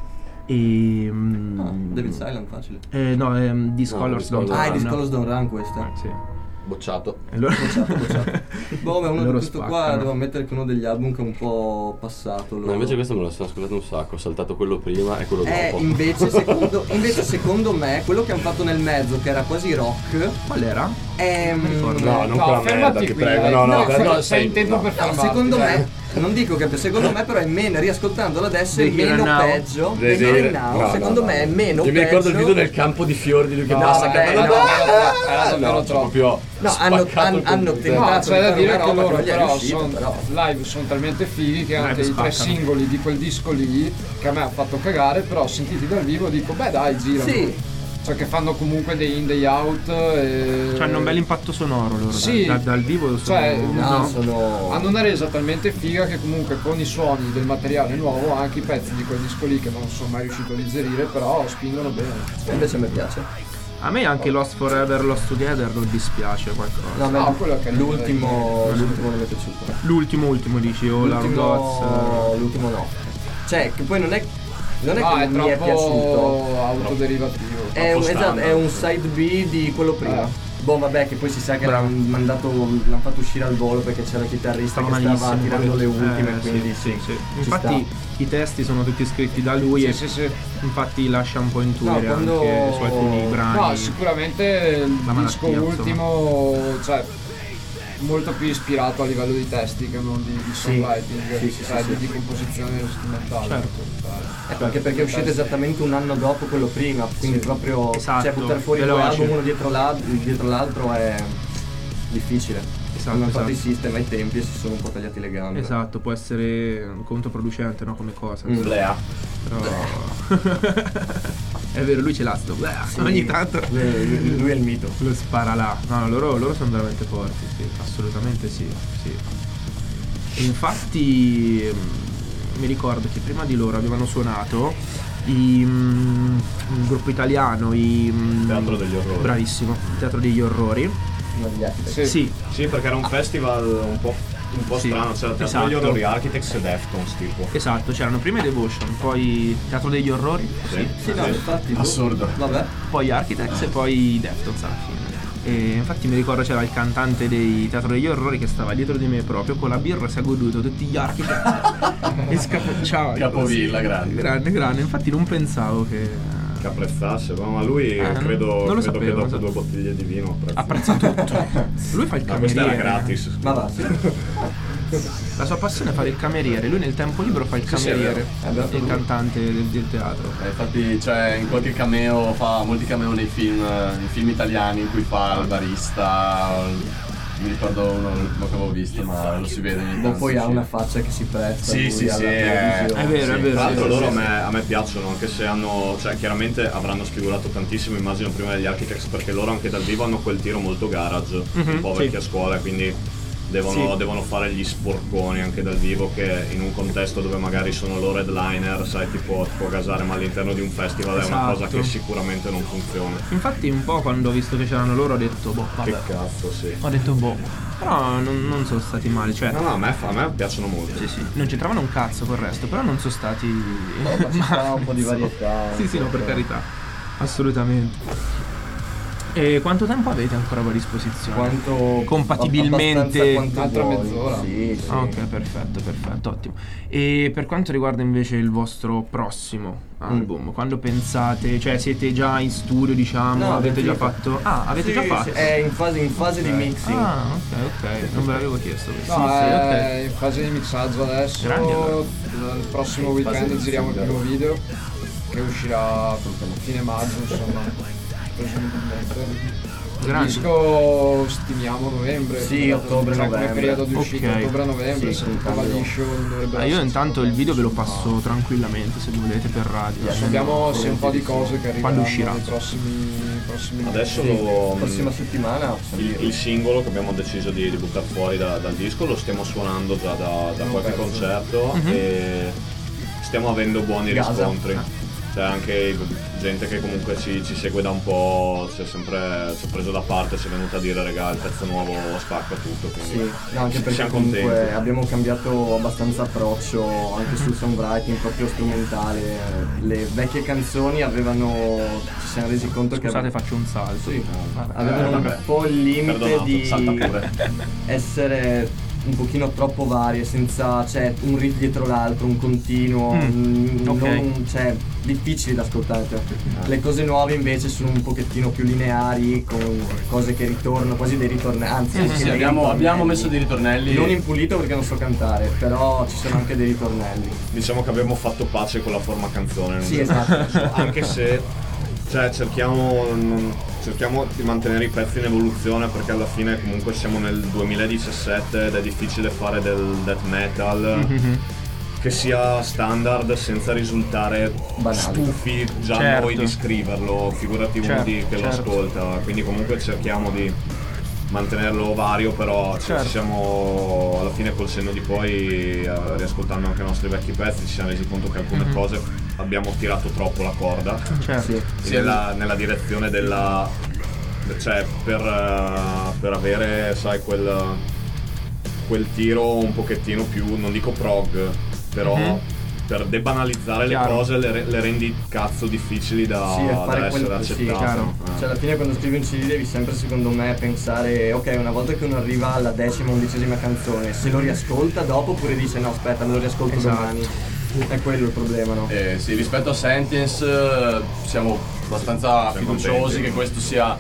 E mm, Ah, David Silent, facile. eh, no, ehm, Discolors No, Don't Ah, i Run. Discolors Don't Run questa. Eh, sì. Bocciato. E allora- Bocciato, bocciato. Boh, ma uno di Loro questo qua spaccano. devo ammettere che è uno degli album che è un po' passato. No, loro. invece questo me lo sono ascoltato un sacco, ho saltato quello prima e quello Eh, dopo. invece secondo, invece secondo me quello che hanno fatto nel mezzo, che era quasi rock, Qual era? è... Non mi ricordo. No, non No, quella fermati merda, ti qui, prego. dai. No, no, No, no, sei- no, sei in tempo no. per No, fermarti, secondo dai. me, non dico che secondo me però è meno, riascoltandolo adesso è The Here meno and Now. peggio. Deve The Here dire- and Now, no, no, secondo no, me è no. meno Io mi ricordo il peggio. video del campo di fiori di lui che No, passa vabbè, cantando. no, era davvero No, cioè, troppo. proprio No, hanno, spaccato hanno, il hanno computer. No, tentato c'è di da fare dire una che roba loro non gli è però, riuscito, son- però. live sono talmente fighi che anche Live i tre spaccano. singoli di quel disco lì, che a me ha fatto cagare, però sentiti dal vivo dico beh dai, girano. Sì. Cioè che fanno comunque dei in, day out e... Cioè hanno un bel impatto sonoro loro, Sì. dal, dal vivo sono, Cioè, No, no? sono... hanno una resa talmente figa che comunque con i suoni del materiale nuovo anche i pezzi di quel disco lì che non sono mai riuscito a digerire però spingono bene. Invece a me piace. A me anche Lost Forever, Lost Together non dispiace qualcosa. No, a me Ah, quello è carino. l'ultimo, l'ultimo non mi è piaciuto. L'ultimo ultimo dici, o la L'ultimo, Gods. l'ultimo no. Cioè, che poi non è, non è Ah, che è non mi è piaciuto. troppo autoderivativo. È un, Troppo esatto, standard. è un side B di quello prima. Eh. Boh, vabbè, che poi si sa che Bravo. l'hanno mandato, l'hanno fatto uscire al volo perché c'era il chitarrista Stava che stava malissimo. tirando le ultime, Eh, quindi sì, sì, sì, sì. ci Infatti sta. i testi sono tutti scritti da lui Sì, e sì, sì. infatti lascia un po' intuire No, quando- anche su alcuni brani. No, sicuramente il La disco malattia, ultimo, cioè molto più ispirato a livello di testi che non di, di songwriting, Sì, sì, cioè sì, di, sì. di composizione strumentale. Certo. Ecco, anche perché è uscito esattamente un anno dopo quello prima, quindi Sì. proprio Esatto, cioè, buttare fuori due veloce. album uno dietro, l'al- dietro l'altro è difficile. Esatto, Hanno fatto esatto. i system ai tempi e si sono un po' tagliati le gambe. Esatto, può essere controproducente, no, come cosa. Mm. Blea. Però è vero, lui ce l'ha sto. Beh, Sì. ogni tanto Lui, lui è il mito. lo spara là. No, loro, loro sono veramente forti, sì, assolutamente sì, sì. E infatti mm, mi ricordo che prima di loro avevano suonato i, mm, il gruppo italiano, i mm, Teatro degli Orrori. Bravissimo, Teatro degli Orrori. Uno degli architect. Sì. Sì, Sì, perché era un festival un po', un po' Sì, strano, c'era Teatro esatto. degli Orrori, Architects e Deftones tipo. esatto, c'erano prima i Devotion, poi Teatro degli Orrori, Sì, Sì, no, infatti. boh. Assurdo. Vabbè. poi Architects e poi i Deftones alla fine. E infatti mi ricordo c'era il cantante dei Teatro degli Orrori che stava dietro di me proprio con la birra, si è goduto tutti gli Architects e scapacciava. Capovilla, grande. Grande, grande, infatti non pensavo che Che apprezzasse, no? Ma lui Eh, credo, non lo credo sapevo, che dopo esatto. due bottiglie di vino apprezza tutto. Lui fa il No, questa cameriere. era gratis. Ma va, sì. La sua passione è fare il cameriere, lui nel tempo libero fa il Sì, sì, è cameriere, vero. Eh, beh, il cantante del, del teatro. Eh, infatti, cioè, in qualche cameo fa molti cameo nei film, eh, nei film italiani in cui fa il barista. Mi ricordo uno l'ultimo che avevo visto, ma lo si vede ogni Ma tanto. poi ha sì. una faccia che si presta Sì, lui sì, alla sì, è- televisione. È vero, è Sì, vero. Tra l'altro sì, loro sì, a sì. me, a me piacciono, anche se hanno, cioè chiaramente avranno sfigurato tantissimo, immagino, prima degli Architects, perché loro anche dal vivo hanno quel tiro molto garage, Mhm, un po' sì. vecchia scuola, quindi Devono, Sì. devono fare gli sporconi anche dal vivo, che in un contesto dove magari sono loro headliner, sai, tipo ti può gasare, ma all'interno di un festival è una cosa Esatto. che sicuramente non funziona. Infatti un po' quando ho visto che c'erano loro ho detto boh, vabbè. Che cazzo, sì. Ho detto boh. Però non, non sono stati male, cioè. No, no, a me, a me piacciono molto. Sì, sì. Non c'entravano un cazzo col resto, però non sono stati. No, ma ci sta un po' di varietà. Sì, sì, no, per carità. Assolutamente. E quanto tempo avete ancora a disposizione? Quanto Compatibilmente- abbastanza Un'altra quanto vuoi. mezz'ora. Sì, sì. Ah, ok, perfetto, perfetto, ottimo. E per quanto riguarda invece il vostro prossimo album, quando pensate, cioè siete già in studio, diciamo, No, avete già sì. fatto. Ah, avete Sì, già sì, fatto? è in fase, in fase di mixing. Ah, ok, ok, non ve l'avevo chiesto questo. No, Sì, sì, è ok. in fase di mixaggio adesso. Grandi, allora. Il prossimo weekend giriamo il primo video che uscirà a fine maggio, insomma, presumibilmente. Il Grandi. disco stimiamo novembre. Sì, ottobre, cioè, novembre. come periodo di uscita, Ok. ottobre-novembre, Sì, se sì, tutto va cambio. liscio non dovrebbe Ah, io esserci intanto il video ve lo problemi. passo tranquillamente se volete per radio. Yes. Abbiamo sì, un po' di cose che Quando arriveranno uscirà? nei prossimi, prossimi Adesso Sì, lo, prossima settimana possiamo il, dire. il singolo che abbiamo deciso di, di buttare fuori da- dal disco lo stiamo suonando già da, da Un qualche pezzo. concerto Mhm. e stiamo avendo buoni Gasa. riscontri. C'è anche gente che comunque ci, ci segue da un po', ci è sempre ci ha preso da parte, ci è venuta a dire regà il pezzo nuovo spacca tutto, quindi Sì, no, anche ci- perché siamo comunque contenti. abbiamo cambiato abbastanza approccio anche sul songwriting proprio strumentale. Le vecchie canzoni avevano, ci siamo resi conto Scusate, che faccio un salto. sì, Vabbè. avevano Eh, un vabbè. po' il limite Perdonato, di salta pure. essere un pochino troppo varie, senza cioè, un riff dietro l'altro, un continuo, Mm, mm, ok. non, cioè, difficili da ascoltare. Cioè. Le cose nuove invece sono un pochettino più lineari, con cose che ritornano, quasi dei ritornelli, anzi Sì, anche Sì, dei abbiamo, ritornelli. abbiamo messo dei ritornelli. Non in pulito perché non so cantare, però ci sono anche dei ritornelli. Diciamo che abbiamo fatto pace con la forma canzone, in un Sì, certo esatto. senso. Anche se cioè, cerchiamo, non- cerchiamo di mantenere i pezzi in evoluzione, perché alla fine comunque siamo nel duemiladiciassette ed è difficile fare del death metal Mhm. che sia standard senza risultare Banali. stufi già Certo. noi di scriverlo, figurati uno Certo, di- che lo certo. ascolta, quindi comunque cerchiamo di mantenerlo vario, però cioè, Certo. ci siamo alla fine col senno di poi, eh, riascoltando anche i nostri vecchi pezzi, ci siamo resi conto che alcune Mhm. cose abbiamo tirato troppo la corda Certo. Sì. sì, nella, nella direzione della cioè per, eh, per avere sai quel quel tiro un pochettino più, non dico prog, però Mhm. per debanalizzare Chiaro. le cose le, re- le rendi cazzo difficili da, Sì, e da fare essere quel- sì, accettate. chiaro. Eh. Cioè alla fine quando scrivi un C D devi sempre secondo me pensare ok, una volta che uno arriva alla decima, undicesima canzone, se lo riascolta dopo oppure dice no aspetta me lo riascolto Esatto. domani. È quello il problema, no? Eh, sì, rispetto a Sentience eh, siamo abbastanza Siamo fiduciosi contenti. che questo sia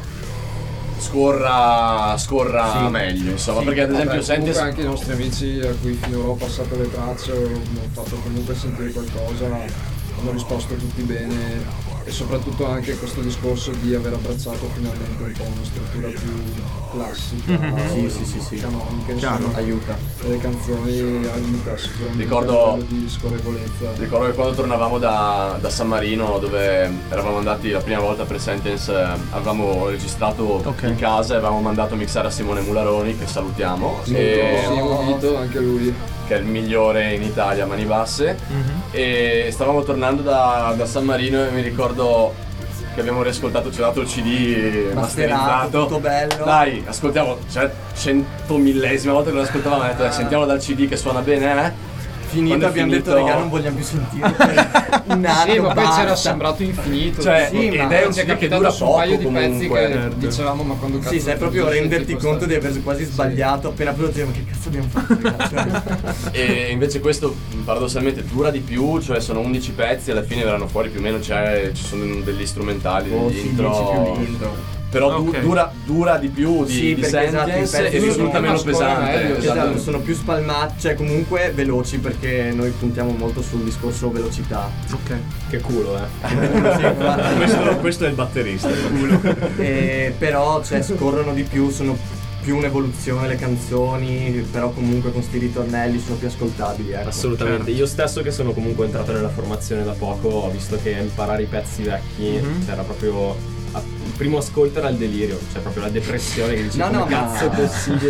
scorra, scorra Sì. meglio, insomma, Sì, perché ad esempio Vabbè, comunque Sentience anche i nostri amici a cui finora ho passato le tracce o mi hanno fatto comunque sentire qualcosa, hanno risposto tutti bene e soprattutto anche questo discorso di aver abbracciato finalmente un po' una struttura più classica, Mhm. Sì, sì, sì, sì. canonica, Chiaro. insomma, Aiuta. le canzoni aiuta sicuramente Ricordo- a livello di scorrevolezza. ricordo che quando tornavamo da, da San Marino, dove eravamo andati la prima volta per Sentence, eh, avevamo registrato Ok. in casa e avevamo mandato a mixare a Simone Mularoni, che salutiamo, e- Sì, Vito, anche lui. che è il migliore in Italia a mani basse. Mhm. E stavamo tornando da, da San Marino e mi ricordo che abbiamo riascoltato, ci ha dato il C D Masterato, masterizzato. tutto bello. Dai, ascoltiamo, cioè centomillesima volta che lo ascoltavamo, ho detto "Dai, sentiamo dal C D che suona bene, eh?" Finito Quando è abbiamo finito- detto raga non vogliamo più sentire per un anno. Sì, ma poi basta. c'era sembrato infinito. Cioè, sì, ed ma è un ci è C D che capitato dura su un paio poco di pezzi comunque, che certo. dicevamo ma quando cazzo Sì, sai proprio senti renderti questa- conto di aver quasi sbagliato appena prodotto, ma che cazzo abbiamo fatto? ragazzi? E invece questo paradossalmente dura di più, cioè sono undici pezzi, alla fine verranno fuori più o meno, cioè ci sono degli strumentali, Oh, degli sì, intro. dieci più l'intro. Però du- Ok. dura, dura di più di, Sì, di perché esatto, i Sentience pezzi e sono- risulta meno ma scorre pesante. meglio, esatto. Esatto, sono più spalmati, cioè comunque veloci perché noi puntiamo molto sul discorso velocità. Ok. Che culo, eh. Sì, infatti. questo, questo è il batterista, il culo. Eh, però cioè, scorrono di più, sono più un'evoluzione le canzoni, però comunque con sti ritornelli sono più ascoltabili. Ecco. Assolutamente. Io stesso che sono comunque entrato nella formazione da poco, ho visto che imparare i pezzi vecchi Mhm. era proprio... a- Il primo ascolto era il delirio, cioè proprio la depressione che dici No, come no, ma- cazzo è possibile.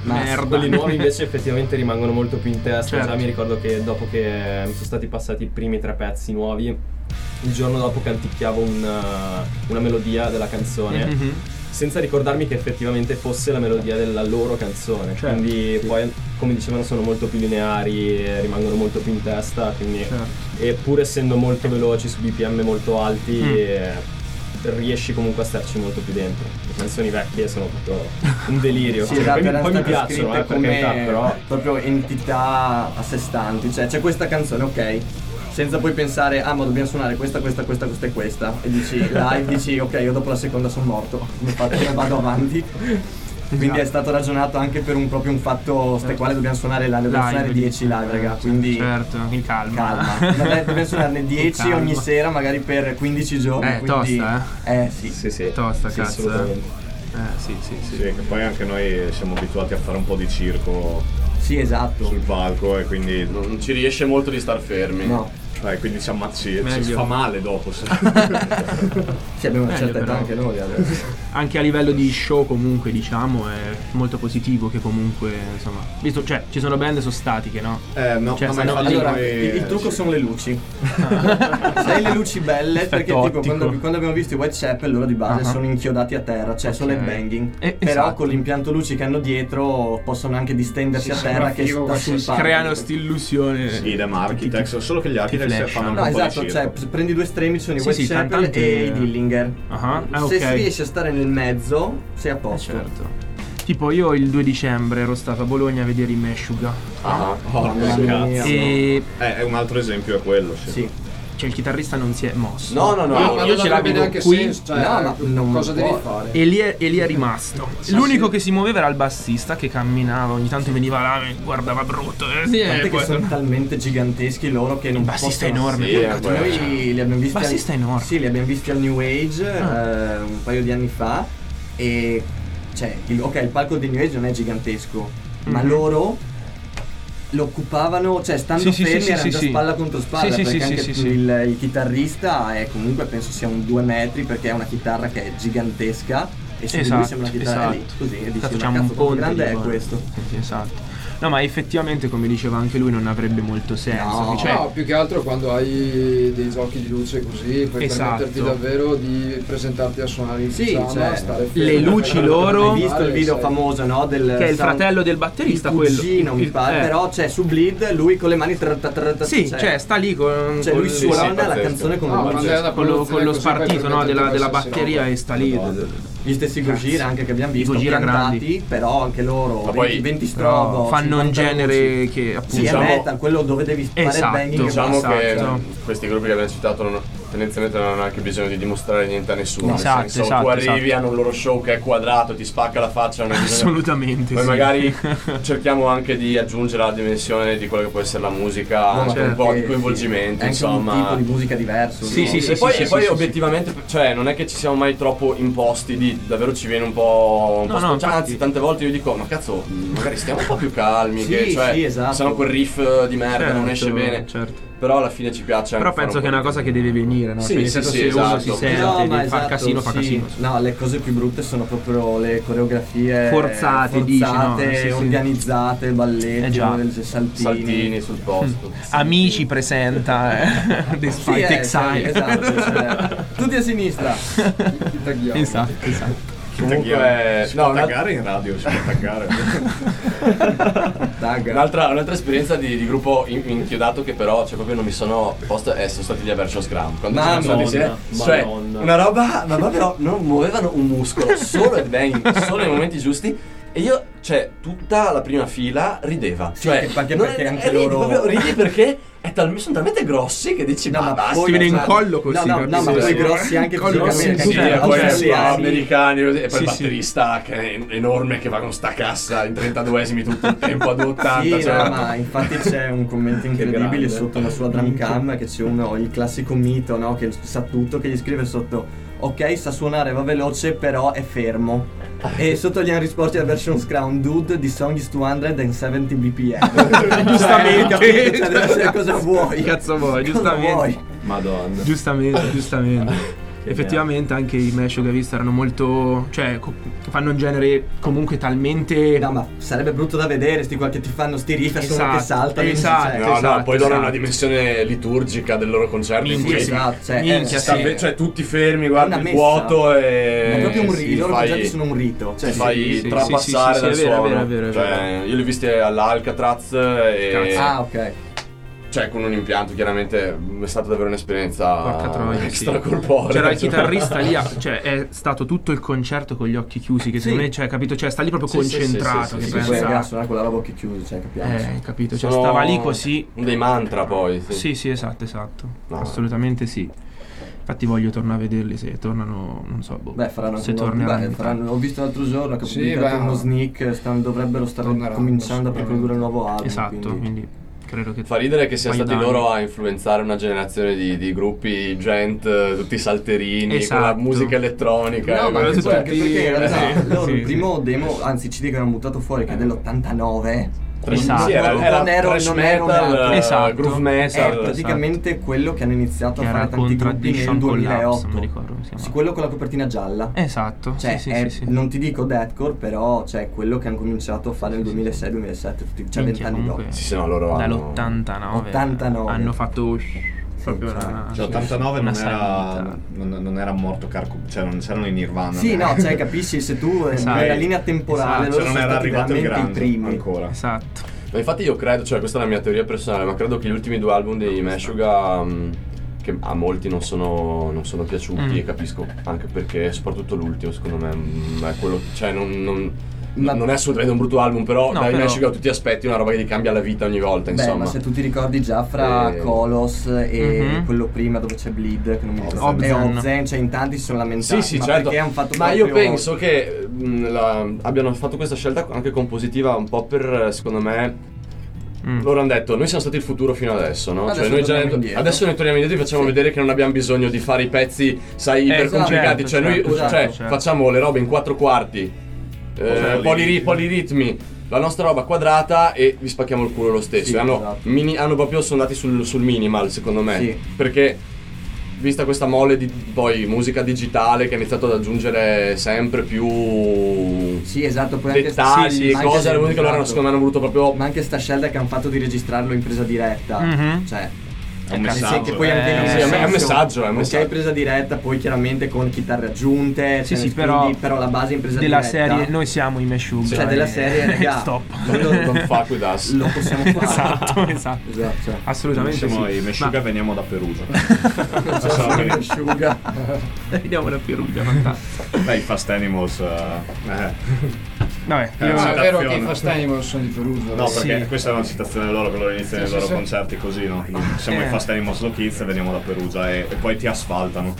merda. Quelli nuovi invece effettivamente rimangono molto più in testa. Certo. Già mi ricordo che dopo che mi sono stati passati i primi tre pezzi nuovi, il giorno dopo canticchiavo una, una melodia della canzone, Mhm. senza ricordarmi che effettivamente fosse la melodia della loro canzone. Certo, Quindi sì. poi, come dicevano, sono molto più lineari, rimangono molto più in testa. Quindi, Certo. e pur essendo molto veloci su B P M molto alti, Mm. eh, riesci comunque a starci molto più dentro. Le canzoni vecchie sono proprio un delirio. Sì, Cioè, esatto, poi, erano poi mi state piacciono, scritte eh, per come carità, però proprio entità a sé stanti. Cioè c'è questa canzone, ok, senza poi pensare, ah ma dobbiamo suonare questa, questa, questa, questa e questa. E dici, live, dici, ok, io dopo la seconda sono morto, come faccio, come vado avanti. Quindi è stato ragionato anche per un proprio un fatto, ste quale dobbiamo suonare la dobbiamo Live, suonare dieci live, raga. Quindi Certo, in calma. calma. Magari dobbiamo suonarne dieci Calma. ogni sera, magari per quindici giorni. Eh, quindi, tosta, eh sì. sì, sì. Tosta, Sì, cazzo. assolutamente. Eh, sì, sì, sì. Sì, che poi anche noi siamo abituati a fare un po' di circo Sì, esatto. sul palco e quindi, Non ci riesce molto di star fermi. No. eh, quindi si ammazzi, ci Meglio. fa male dopo. se- Sì, abbiamo una Meglio, certa età però. anche noi adesso. Anche a livello di show comunque diciamo è molto positivo che comunque insomma visto cioè ci sono band sono statiche no? Eh no, Cioè, no, ma stanno- infatti Allora, noi- il, il trucco sì. sono le luci. Sai le luci belle? Effetto Perché tipo ottico. quando, quando abbiamo visto i Whitechapel loro di base Ah. sono inchiodati a terra, cioè sono Ok. headbanging. Eh, Però esatto. con l'impianto luci che hanno dietro possono anche distendersi Sì, a terra che figo, sta sì, sul sì. palco. Creano st'illusione. Sì, Idem Architects, solo che gli Architects flash. fanno anche No, un po' esatto, di cioè circo. s- prendi due estremi, ci sono i Sì, sì, Whitechapel tante- e i Dillinger. Ah, ah, ok. Se si riesce a stare nel mezzo, sei a Eh, posto. certo. Tipo io il due dicembre ero stato a Bologna a vedere i Meshuggah Ah, Oh, Mamma cazzo. mia. e Eh, è un altro esempio è quello, sì. Sì. cioè il chitarrista non si è mosso. No, no, no. No, no, ma io non ce avrebbe l'avevo neanche qui. senso, cioè, No, ma non cosa può. devi fare? E lì, è, e lì è rimasto. Sì, L'unico sì. che si muoveva era il bassista che camminava, ogni tanto veniva là e guardava brutto. Eh, sì, Tant'è e che poi- sono talmente giganteschi loro che non Il bassista è possono- enorme. Sì, porca eh, troia. poi- Noi li abbiamo visti Bassista al, enorme. Sì, li abbiamo visti al New Age Ah. eh, un paio di anni fa e cioè, il, ok, il palco del New Age non è gigantesco, ma Mhm. loro lo occupavano, cioè stando Sì, sì, fermi sì, erano sì, già sì. spalla contro spalla, Sì, sì, perché sì, anche sì, sì, il, il chitarrista è comunque penso sia un due metri perché è una chitarra che è gigantesca e su di lui Esatto, sembra una chitarra lì, esatto. così e dici, Esatto, ma c'ha un cazzo quanto ponte grande di è guarda. questo? Sì, sì, esatto. No, ma effettivamente, come diceva anche lui, non avrebbe molto senso. No. Cioè, No, più che altro quando hai dei giochi di luce così puoi Esatto. permetterti davvero di presentarti a suonare in Sì, pigiama, cioè, stare le fermo. luci loro- Hai visto il video Sai. famoso, no? Del che è il sound- fratello del batterista, il quello. cugino, mi Il- pare, eh. però c'è su Bleed lui con le mani trrr, trrr, trrr, Sì, cioè, sta lì con, cioè con lui il- sì, suona la pazzesco. canzone come No, lui. quando è una con lo, produzione con lo così, puoi spartito no, della, della qualsiasi batteria roba. e sta lì. Madonna. Gli stessi Gojira anche che abbiamo visto Gojira piantati, grandi. però anche loro Ma venti, poi- venti Però strobo, fanno un cinquanta genere luci. che appunto Sì, Diciamo- è metal, quello dove devi fare Esatto. il banging e Diciamo basta. che Esatto. questi gruppi che abbiamo citato non, tendenzialmente non hanno neanche bisogno di dimostrare niente a nessuno. Nel Esatto, senso, esatto, tu arrivi, esatto. hanno un loro show che è quadrato, ti spacca la faccia, non hai bisogno. assolutamente Poi sì. magari cerchiamo anche di aggiungere la dimensione di quello che può essere la musica, No, ma anche un po' perché, di coinvolgimento, sì, è anche insomma. un tipo di musica diverso. Sì, no? sì, sì, e poi, sì, e poi sì, sì, obiettivamente, cioè, non è che ci siamo mai troppo imposti di davvero ci viene un po'. Un No, po' no, scocciato, infatti. anzi, tante volte io dico, ma cazzo, magari stiamo un po' più calmi, Sì, che cioè, sì, esatto. se no quel riff di merda non esce Certo, bene. certo. Però alla fine ci piace Però anche fare penso un che è po' una di- cosa che deve venire, no? Sì, Cioè, nel sì, senso, sì, se uno esatto. si No, sente No, di ma far esatto, casino, fa sì. casino. No, le cose più brutte sono proprio le coreografie Forzate, dici, no? forzate, Sì, sì. organizzate, balletti, Eh già. del- saltini. saltini sul posto. Amici presenta eh, The Sì, Spy eh, Texile. sì, esatto, cioè, tutti a sinistra. Ti tagghiamo. Esatto, esatto. Comunque, si no, può una- taggare in radio, si può taggare. Tagga. Un'altra, un'altra esperienza di, di gruppo in- inchiodato che però cioè, proprio non mi sono posto è sono stati gli Aversion Scrum. Quando ci Madonna, sono stati insieme, cioè Madonna. una roba, ma proprio non muovevano un muscolo, solo headbanging, solo nei momenti giusti. E io, cioè, tutta la prima fila rideva. Sì, Cioè, che- anche non perché è- anche è ridi, loro- proprio ridi perché è tal- sono talmente grossi che dici, No, ma ma basta. poi- Ti viene in esatto. collo così. No, no, no, capito? ma poi Sì. grossi anche Collo fisicamente, sì, Sì, anche e poi australiani. americani così, e poi Sì, il sì. batterista che è enorme che va con sta cassa in trentaduesimi tutto il tempo ad ottanta. Sì, cioè, no, ma infatti c'è un commento incredibile grande. sotto la sua drum cam che c'è uno, il classico mito, no, che sa tutto, che gli scrive sotto ok, sa suonare, va veloce, però è fermo. E sotto gli hanno risposto alla version Scrum, dude, the song is duecentosettanta B P M. Giustamente. Capito? Cioè, deve essere cosa vuoi. Cazzo vuoi, Cosa giustamente. vuoi? Madonna. Giustamente, giustamente. effettivamente anche i Meshuggah che hai visto erano molto, cioè co- fanno un genere comunque talmente No, ma sarebbe brutto da vedere sti qua che ti fanno sti riff Esatto, solo che saltano. esatto. cioè, No, no, Esatto, poi loro hanno una esatto. dimensione liturgica del loro concerto in Minchia, cui sì. esatto, cioè, Minchia, eh, sta sì. be- cioè tutti fermi, guardi una il messa. vuoto e è proprio un sì, rito, i loro fai- concerti sono un rito. Cioè, ti fai sì, sì, trapassare sì, sì, dal sì, è vero, suono. è vero, è vero, è Cioè, vero. io li ho visti all'Alcatraz e Cazzo. Ah, ok. cioè con un impianto chiaramente è stata davvero un'esperienza Porca troia, sì. extracorporea. C'era il Cioè- chitarrista lì, a- cioè è stato tutto il concerto con gli occhi chiusi, che secondo Sì. me, cioè, capito, cioè sta lì proprio Sì, sì, concentrato, sì, sì, che sì, Sì, pensa- poi pensa, ragazzi, suonare con la roba occhi chiusi, cioè, capiamo. eh, capito, cioè Sono stava lì così. dei mantra poi. Sì. Sì, sì, esatto, esatto. No. Assolutamente sì. Infatti voglio tornare a vederli se tornano, non so, boh. Beh, faranno se anche un- torneranno. beh, faranno, ho visto l'altro giorno che ha Sì, pubblicato beh, uno no. sneak, stanno, dovrebbero stare Torneranno, cominciando a sicuramente. produrre un nuovo album. Esatto, quindi- quindi credo che Fa ridere che siano paio stati d'anni. loro a influenzare una generazione di, di gruppi gent, eh, tutti salterini, Esatto. con la musica elettronica. No, e ma quello- anche, tutti- anche perché in realtà sì, loro sì, il sì. primo demo, anzi C D che hanno buttato fuori che è dell'ottantanove, Esatto. Sì, era, non era ero- thrash non ero metal, nato. eh, Esatto. groove metal. è praticamente quello che hanno iniziato che a era fare tanti gruppi nel Contradiction Collapse, non mi duemilaotto. ricordo come si Sì, chiama. quello con la copertina gialla. Esatto, Cioè, sì, è- sì, sì, sì. non ti dico deathcore, però c'è quello che hanno cominciato a fare nel duemilasei duemilasette, tutti- cioè Minchia, vent'anni comunque, dopo. Sì, sì, no, loro hanno- dall'ottantanove ottantanove. hanno fatto proprio cioè, una, Cioè, ottantanove una non era, salita. non, non era morto Carco, cioè non c'erano in Nirvana. Sì, neanche. no, cioè capisci se tu Esatto. nella linea temporale Esatto. loro Cioè non sono era stati arrivato il veramente i grande primi. ancora. Esatto. Ma infatti io credo, cioè questa è la mia teoria personale, ma credo che gli ultimi due album dei Meshuggah, mh, che a molti non sono, non sono piaciuti, Mm. e capisco anche perché, soprattutto l'ultimo secondo me mh, è quello, cioè non, non, Ma- non è assolutamente un brutto album, però No, dai però- Meshuggah tu ti aspetti una roba che ti cambia la vita ogni volta, Beh, insomma. ma se tu ti ricordi già fra Eh. Colos e Mhm. quello prima dove c'è Bleed, che non mi ricordo, Obzen. e Obzen, cioè in tanti si sono lamentati. Sì, sì, ma certo. perché hanno fatto Ma io proprio- penso che mh, la- abbiano fatto questa scelta anche compositiva un po' per, secondo me, Mm. loro hanno detto noi siamo stati il futuro fino adesso, no? Adesso Cioè noi già torniamo indietro. adesso noi torniamo indietro e facciamo Sì. vedere che non abbiamo bisogno di fare i pezzi, sai, iper esatto, complicati. Cioè noi certo, cioè, certo, certo. facciamo le robe in quattro quarti, eh, Poliri- poliri- poliritmi, la nostra roba quadrata e vi spacchiamo il culo lo stesso. Sì, hanno, esatto. mini- hanno proprio sono andati sul, sul minimal, secondo me. Sì. Perché vista questa mole di poi musica digitale che ha iniziato ad aggiungere sempre più Sì, esatto, poi anche dettagli sì, sì, e ma cose anche- alla musica, loro hanno, esatto. secondo me hanno voluto proprio Ma anche sta scelta che hanno fatto di registrarlo in presa diretta, Mhm. cioè È un nel senso messaggio. che poi anche Eh, nel sì, è un senso- messaggio, è un ok, messaggio. presa diretta, poi chiaramente con chitarre aggiunte, Sì, cioè, sì, quindi- però, però la base in presa della diretta serie noi siamo i Meshuggah. Cioè, della e- serie, raga. Stop. quello don't fuck with us. lo possiamo fare. Esatto, esatto. Esatto, cioè. Assolutamente Siamo sì. i Meshuggah, Ma- veniamo da Perugia. Non so, so, mi asciuga. Vediamo la Perugia, fantastico. Beh, i Fast Animals. eh, eh. Vabbè, Eh, io- No, è vero che i citazione. Fast Animals sono di Perugia. No, Sì. perché questa è una citazione loro che loro iniziano Sì, i loro sì, sì. concerti così, no? Siamo Eh. i Fast Animals Low Kids e veniamo da Perugia e, e poi ti asfaltano.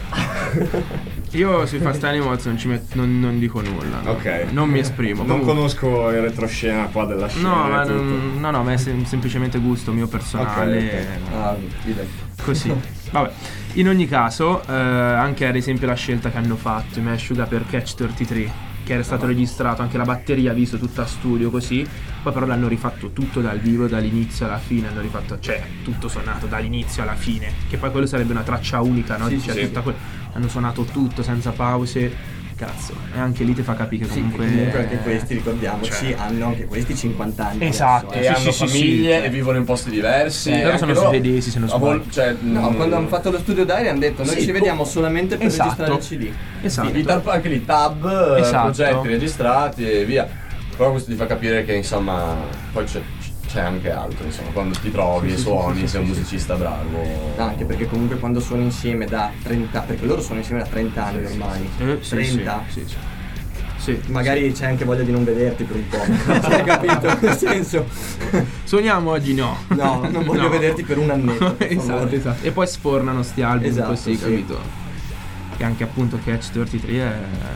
io sui Fast Animals non, ci met- non, non dico nulla. no. Ok. Non mi esprimo. Non Comunque- conosco il retroscena qua della scena. No, e ma tutto. non- no, no, ma è sem- semplicemente gusto mio personale. Ok, ok. Ah, idem. Così. Vabbè. In ogni caso, eh, anche ad esempio la scelta che hanno fatto i Meshuggah per Catch trentatré, che era stato registrato anche la batteria, visto tutta a studio così, poi però l'hanno rifatto tutto dal vivo, dall'inizio alla fine, hanno rifatto, cioè tutto suonato dall'inizio alla fine, che poi quello sarebbe una traccia unica, no? Sì, Cioè, sì, tutta que- hanno suonato tutto senza pause, cazzo, e anche lì ti fa capire che Sì, comunque... comunque anche questi, ricordiamoci, cioè- hanno anche questi cinquanta anni. Esatto. adesso, E eh. Sì, hanno sì, sì, famiglie sì. e vivono in posti diversi. Eh, e loro anche sono svedesi, se non a vol- sbaglio. cioè, No, mm, quando hanno fatto lo studio Diary hanno detto noi Sì, ci vediamo solamente per esatto. registrare il C D. Esatto. i tab- anche lì tab, eh, Esatto. progetti registrati e via. Però questo ti fa capire che insomma poi c'è, c'è anche altro, insomma, quando ti trovi e suoni, sei un musicista bravo. No, anche perché comunque quando suono insieme da trenta, perché loro sono insieme da trenta anni ormai. Eh, sì, trenta. Sì, sì, sì. Sì. Magari c'è anche voglia di non vederti per un po'. Cioè, capito? Nel senso. Suoniamo oggi no. No, non voglio No. vederti per un annetto. per esatto, favore. esatto. E poi sfornano sti album Esatto, così, sì. capito? E anche appunto Catch trentatré è,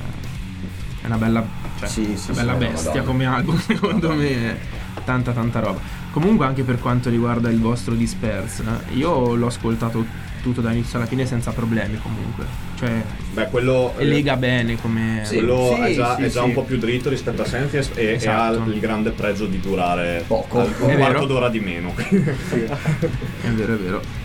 è una bella, cioè, Sì, sì, una bella sì, bestia Madonna. come album, secondo me. Tanta tanta roba. Comunque anche per quanto riguarda il vostro Disperse, eh, io l'ho ascoltato tutto da inizio alla fine senza problemi comunque. Cioè Beh, quello. e lega bene come... Sì. Quello è già, sì, è già sì. un po' più dritto rispetto a Senfies e, Esatto. e ha il grande pregio di durare Poco. al- È un quarto vero. d'ora di meno. Sì. È vero, è vero.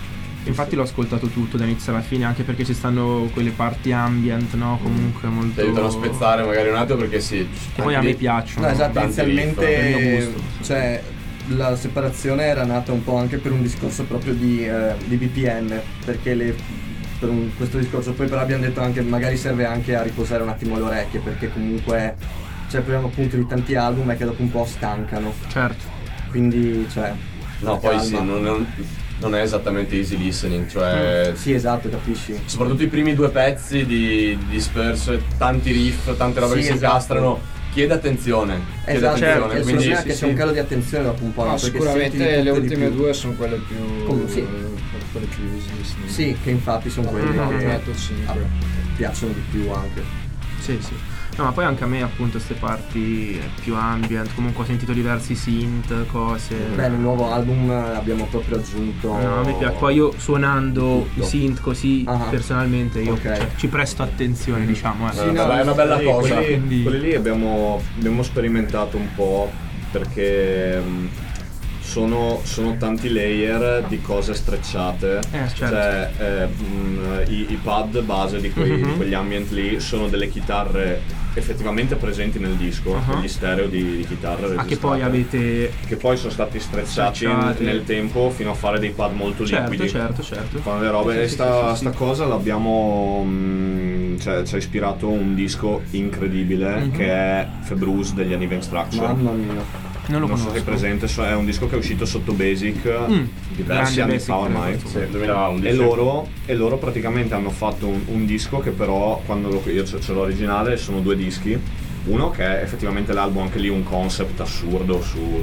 Infatti l'ho ascoltato tutto da inizio alla fine, anche perché ci stanno quelle parti ambient, no? Comunque molto... Ti aiutano a spezzare magari un attimo perché sì. Che poi a me piacciono. No, esatto, tanti inizialmente riff, per il mio gusto. cioè la separazione era nata un po' anche per un discorso proprio di, eh, di B P M, perché le, per un, questo discorso poi però abbiamo detto anche magari serve anche a riposare un attimo le orecchie, perché comunque cioè il problema appunto di tanti album è che dopo un po' stancano, Certo. quindi cioè No, poi sì, non, non, non è esattamente easy listening, cioè sì, esatto, capisci. soprattutto i primi due pezzi di, di Disperse, tanti riff, tante robe Sì, che si esatto. incastrano, chiede attenzione, chiede Esatto, attenzione, e il quindi problema è sì, che sì. c'è un calo di attenzione dopo un po', No, no? Perché sicuramente senti di le tutto e di ultime più. due sono quelle più Com- sì. quelle più easy. Sì, che infatti sono quelle Mhm. che Metto cinque. ah, piacciono di più anche. Sì, sì. No, ma poi anche a me appunto queste parti più ambient, comunque ho sentito diversi synth, cose. Beh, nel nuovo album abbiamo proprio aggiunto. No, a me piace. Poi io suonando i Tutto. synth così Ah. personalmente io Ok. cioè, ci presto attenzione, diciamo. Eh. Sì, no, è una bella Sì, cosa. Quelli, Quindi- quelli lì abbiamo, abbiamo sperimentato un po' perché mh, sono, sono tanti layer di cose strecciate. Eh, certo. Cioè eh, mh, i, i pad base di, quei- Mhm. di quegli ambient lì sono delle chitarre effettivamente presenti nel disco, Uh-huh. degli stereo di, di chitarre Ah, che poi registrate, avete. che poi sono stati strecciati Strecciati. nel tempo fino a fare dei pad molto Certo, liquidi. certo, certo. Fanno le robe. Sì, E sì, sta, sì, sì, sta sì. cosa l'abbiamo mh, cioè, ci ha ispirato un disco incredibile Mhm. che è Februz degli Anime Extraction. Mamma mia. Non lo Non so conosco. se è presente, so- è un disco che è uscito sotto Basic Mm, diversi grande anni Basic, fa ormai. credo. Sì, duemilaundici. E loro, e loro praticamente hanno fatto un, un disco che però, quando lo, io ce, ce l'ho originale, sono due dischi. Uno che è effettivamente l'album, anche lì un concept assurdo su,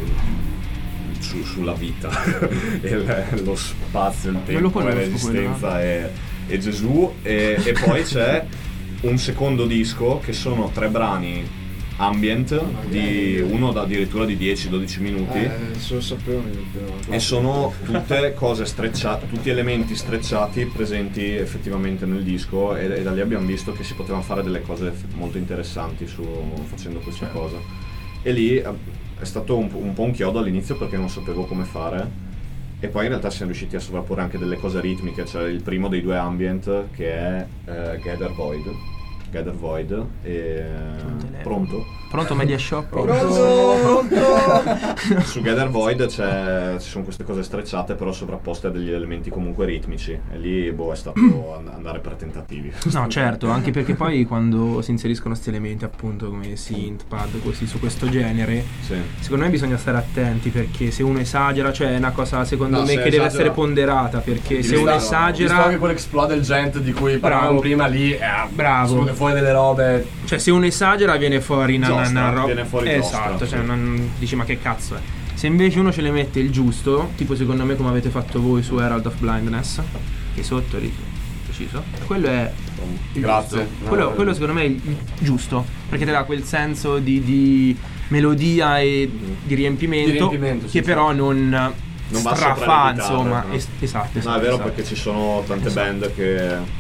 su- sulla vita, e l- lo spazio, il lo tempo, e conosco l'esistenza e, e Gesù. E, e poi c'è un secondo disco che sono tre brani ambient, di uno da addirittura di dieci dodici minuti. Eh, se lo sapevo io però. E sono tutte cose strecciate, tutti elementi strecciati presenti effettivamente nel disco, e, e da lì abbiamo visto che si potevano fare delle cose molto interessanti su, facendo questa cosa. E lì eh, è stato un, po'- un po' un chiodo all'inizio perché non sapevo come fare, e poi in realtà siamo riusciti a sovrapporre anche delle cose ritmiche, cioè il primo dei due ambient che è eh, Gather Void. Gather Void e pronto? Pronto Media Shop? Pronto? Pronto? Su Gather Void c'è, ci sono queste cose strecciate però sovrapposte a degli elementi comunque ritmici, e lì boh, è stato and- andare per tentativi. No, certo, anche perché poi quando si inseriscono questi elementi appunto come synth, pad, così su questo genere, Sì. secondo me bisogna stare attenti, perché se uno esagera, cioè è una cosa secondo No, me se che deve esagera- essere ponderata, perché se Visto- uno Visto esagera, anche quell'Explode Gent di cui parlavamo Bravo. prima, lì eh, Bravo. sono fuori delle robe. cioè se uno esagera viene fuori una, una, Giostra, una roba, viene fuori esatto, giostra, cioè sì. non dici ma che cazzo è. Se invece uno ce le mette il giusto, tipo secondo me come avete fatto voi su Herald of Blindness, che sotto lì preciso, quello è il Grazie. giusto. No, quello, eh. quello secondo me è il giusto, perché ti dà quel senso di, di melodia e di riempimento, Di riempimento, sì, che sì. però non, va sopra strafà, le chitarre, insomma. no? Es- esatto, esatto. No, è vero, esatto. perché ci sono tante Esatto. band che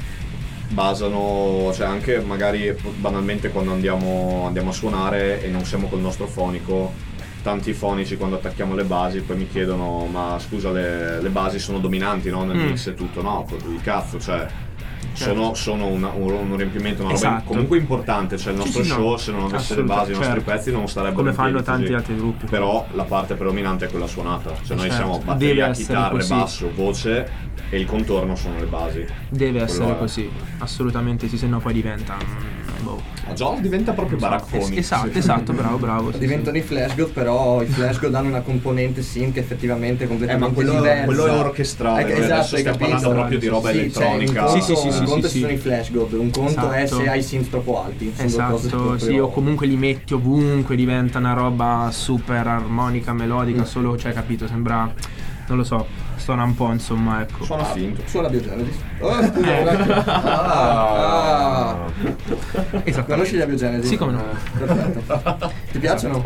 basano, cioè anche magari banalmente quando andiamo, andiamo a suonare e non siamo col nostro fonico, tanti fonici quando attacchiamo le basi poi mi chiedono ma scusa le, le basi sono dominanti, no, nel Mm. mix e tutto, no, il cazzo, cioè Certo. sono, sono una- un, un riempimento, una roba Esatto. comunque importante, cioè il Sì, nostro sì, no. show se non avesse le Assolutamente, basi, i nostri certo. pezzi non sarebbero Come in fanno piedi tanti così. altri gruppi. Però la parte predominante è quella suonata, cioè noi Certo, siamo deve batteria, essere chitarre, così. basso, voce, e il contorno sono le basi. Deve Quello essere è. così, assolutamente sì, se no poi diventa mm, boh. Ma Joel diventa proprio baracconi. Es- esatto, esatto, bravo, bravo. sì, Diventano sì. i flash god, però i flash god hanno una componente synth che effettivamente è Eh, ma completamente quello, diversa. quello è orchestrale, Eh, noi esatto, adesso hai stiamo capito? parlando proprio di roba Sì, elettronica. cioè, un conto, Sì, sì, sì, un sì, conto sì, sono sì. i flash god, un conto è Esatto. se hai synth troppo alti. Sono due cose Esatto, proprio- sì, o comunque li metti ovunque, diventa una roba super armonica, melodica, Mm. solo, cioè, capito, sembra, non lo so, suona un po', insomma, ecco. Suona finto. Suona Biogenesis. Oh, Eh. ah, ah. Esatto. Conosci gli Abiogenesis? Sì, come no. Perfetto. Ti piacciono?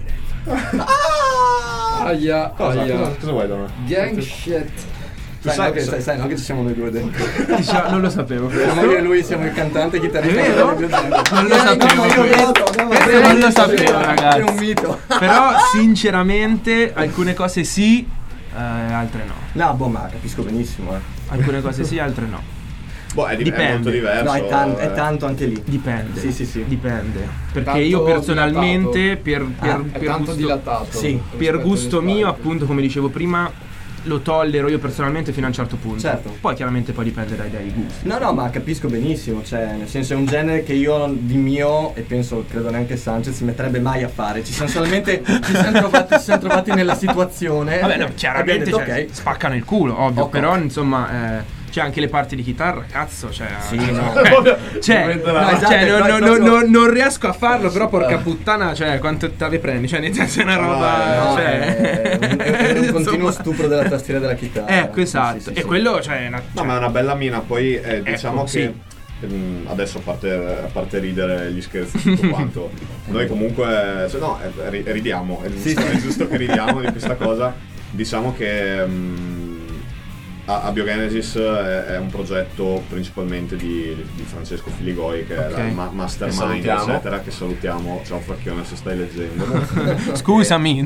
Aia, Cosa, aia. cosa, cosa vuoi da me? Gang shit. Sai, sai no, che, che- sai, sai no, che ci siamo noi due dentro. Diciamo, non lo sapevo. Siamo io e lui, siamo il cantante e il chitarrista. È vero? degli Abiogenesis. Non lo sapevo io questo. vedo, no, Questo è non lo vero, sapevo, è ragazzi. un mito. Però sinceramente alcune cose sì, eh, altre no. No, boh, ma capisco benissimo, eh. Alcune cose sì, altre no. Boh, è, di- Dipende. è molto diverso. No, è, tan- eh. è tanto anche lì. Dipende. Sì, sì, sì. Dipende. Perché Tanto io personalmente dilatato. per, per, Ah, È per tanto gusto, dilatato. Sì. per rispetto gusto agli mio, Sprite. appunto, come dicevo prima, lo tollero io personalmente fino a un certo punto. Certo. Poi chiaramente poi dipende dai, dai gusti. No, no, ma capisco benissimo, cioè, nel senso è un genere che io di mio, e penso, credo neanche Sanchez si metterebbe mai a fare. Ci siamo solamente, ci siamo trovati, ci siamo trovati nella situazione. Vabbè, no, e chiaramente abbiamo cioè, detto, ok. spaccano il culo, ovvio, Ok. però insomma eh, c'è anche le parti di chitarra, cazzo, cioè Sì, no. cioè, No, esatto, cioè, non, no, non- proprio- non- non riesco a farlo, però porca puttana, cioè quante ottave prendi? Cioè nel senso è una roba, No, cioè è un, è un insomma. continuo stupro della tastiera della chitarra. Ecco, esatto. Sì, sì, E sì. quello, cioè, una, No, ma è una bella mina. Poi eh, diciamo Ecco, che sì. ehm, adesso a parte, a parte ridere gli scherzi e tutto quanto, noi comunque cioè, no, eh, ri- ridiamo, è giusto, è giusto che ridiamo di questa cosa. Diciamo che ehm, a- Abiogenesis è, è un progetto principalmente di, di Francesco Filigoi, che Ok. è il ma- Che mastermind, salutiamo. eccetera, che salutiamo. Ciao Fracchione se stai leggendo. scusami.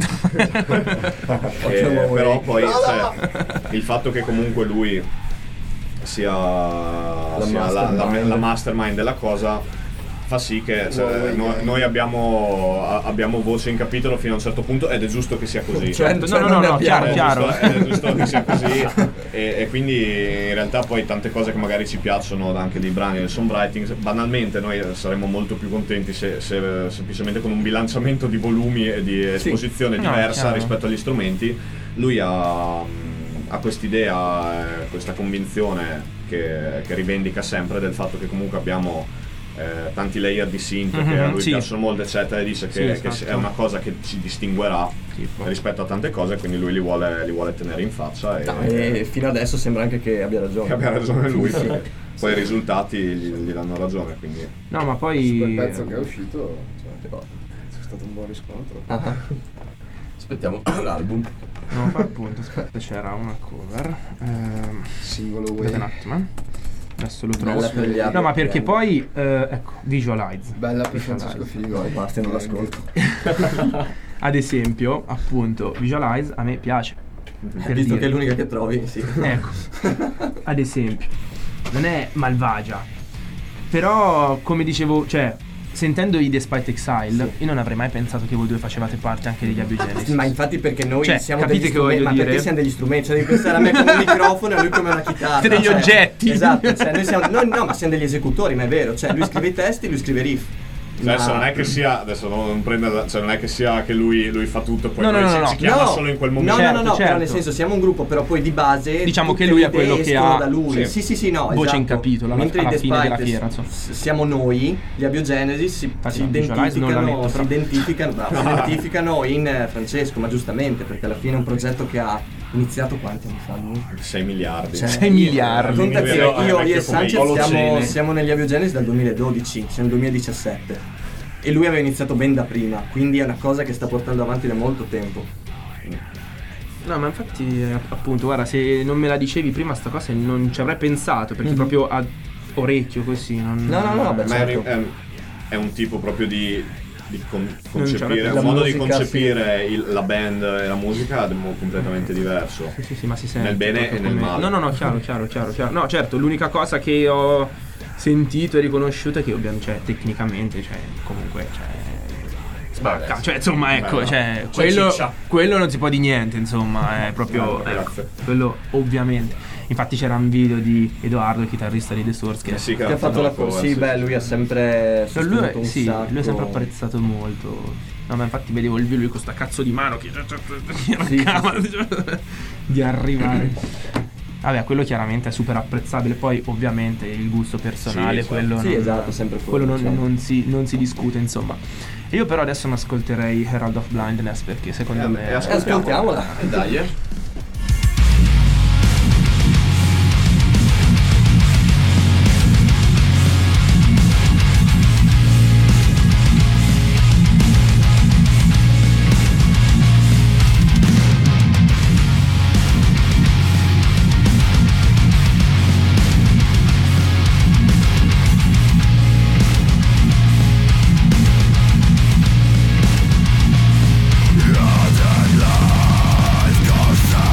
Eh, uomo però lei. poi cioè, il fatto che comunque lui sia, sia la, la- mastermind. la mastermind della cosa fa sì che cioè, Uomo noi, lei. noi abbiamo, a- abbiamo voce in capitolo fino a un certo punto ed è giusto che sia così. Certo, No, cioè, no, non no, ne no, abbiamo. chiaro, È giusto, è giusto che sia così e, e quindi in realtà poi tante cose che magari ci piacciono anche dei brani del songwriting, banalmente noi saremmo molto più contenti se, se semplicemente con un bilanciamento di volumi e di esposizione No, diversa chiaro. rispetto agli strumenti. Lui ha, ha quest'idea, eh, questa convinzione che, che rivendica sempre del fatto che comunque abbiamo eh, tanti layer di synth che a Mhm, lui sì. piacciono molto eccetera, e dice Sì, che, che esatto. è una cosa che ci distinguerà Tipo. rispetto a tante cose, quindi lui li vuole, li vuole tenere in faccia e, No, e fino adesso sembra anche che abbia ragione. che abbia ragione lui. Sì. Poi i risultati gli, gli danno ragione, quindi No, ma Su poi quel pezzo che è uscito, cioè, c'è stato un buon riscontro. Ah, Aspettiamo l'album. no, poi appunto, aspetta, c'era una cover. Ehm, Singolo aspetta un Way. attimo, eh. Adesso lo trovo. Bella per gli altri. No, ma perché poi eh, ecco, visualize. Bella per Visualize. Francesco Figo. no, basta, non l'ascolto. Ad esempio, appunto, visualize a me piace. Per Visto dire. che è l'unica che trovi, sì. Ecco, ad esempio, non è malvagia, però come dicevo, cioè, sentendo i Despite Exile, io non avrei mai pensato che voi due facevate parte anche degli Abiogenesis. Ma infatti perché noi Cioè, siamo capite degli che voglio strumenti, ma dire? perché siamo degli strumenti, cioè devi pensare a me come un microfono e a lui come una chitarra. Siete degli cioè, oggetti. Esatto, cioè noi siamo, no, no, ma siamo degli esecutori, ma è vero, cioè lui scrive i testi, lui scrive i riff. Cioè, adesso Ma- non è che sia adesso non, non prenda la- cioè non è che sia che lui, lui fa tutto e poi No, no, poi no, si, no. si chiama No, solo in quel no, momento. no, no, no, Certo, però certo. nel senso siamo un gruppo, però poi di base Diciamo tutte che lui le è quello idee che escono ha da lui. sì. Sì, sì, sì, no, voce esatto. in capitolo alla- Mentre alla i fine della Despite fiera, insomma. s- siamo noi, gli Abiogenesis si, Infatti si no, Visualize non la identificano, metto, si però. identificano, bravo, si identificano in eh, Francesco, ma giustamente, perché alla fine è un progetto che ha iniziato quanti anni fa lui? sei miliardi. Cioè, sei miliardi. Conta che Io- io, io vecchio e Sanchez come siamo, Olocene. siamo negli Abiogenesis dal duemiladodici, siamo nel duemiladiciassette e lui aveva iniziato ben da prima, quindi è una cosa che sta portando avanti da molto tempo. No, ma infatti, eh, appunto, guarda, se non me la dicevi prima sta cosa non ci avrei pensato, perché Mhm. proprio a orecchio così non... No, no, no, beh, Ma è, certo. è- è un tipo proprio di, di con- Non c'era concepire, più. un La modo di musica, concepire il- la band e la musica mo- completamente diverso. Sì, sì, sì, ma si sente. Nel bene proprio e nel come- male. No, no, no, chiaro, chiaro, chiaro, chiaro. No, certo, l'unica cosa che ho sentito e riconosciuto è che ovviamente, cioè, tecnicamente, cioè, comunque, cioè... spacca. Beh, Cioè, insomma, ecco, beh, cioè, c'è quello, ciccia. quello non si può di niente, insomma, è proprio... Eh, ecco, grazie. quello ovviamente. Infatti c'era un video di Edoardo, il chitarrista di The Source, che... Eh sì, Che ha fatto la cosa. Sì, beh, lui ha sempre No, lui, sostenuto è, un sì, sacco. lui è sempre apprezzato molto. No, ma infatti vedevo il video lui con sta cazzo di mano che Sì, cercava di arrivare. Vabbè, quello chiaramente è super apprezzabile. Poi, ovviamente, il gusto personale, Sì, quello, Sì, non, esatto, sempre quello, quello non, diciamo. non si, non si discute, insomma. E io però adesso mi ascolterei Herald of Blindness perché secondo Eh, me e Eh, ascoltiamola. Dai, eh. Life goes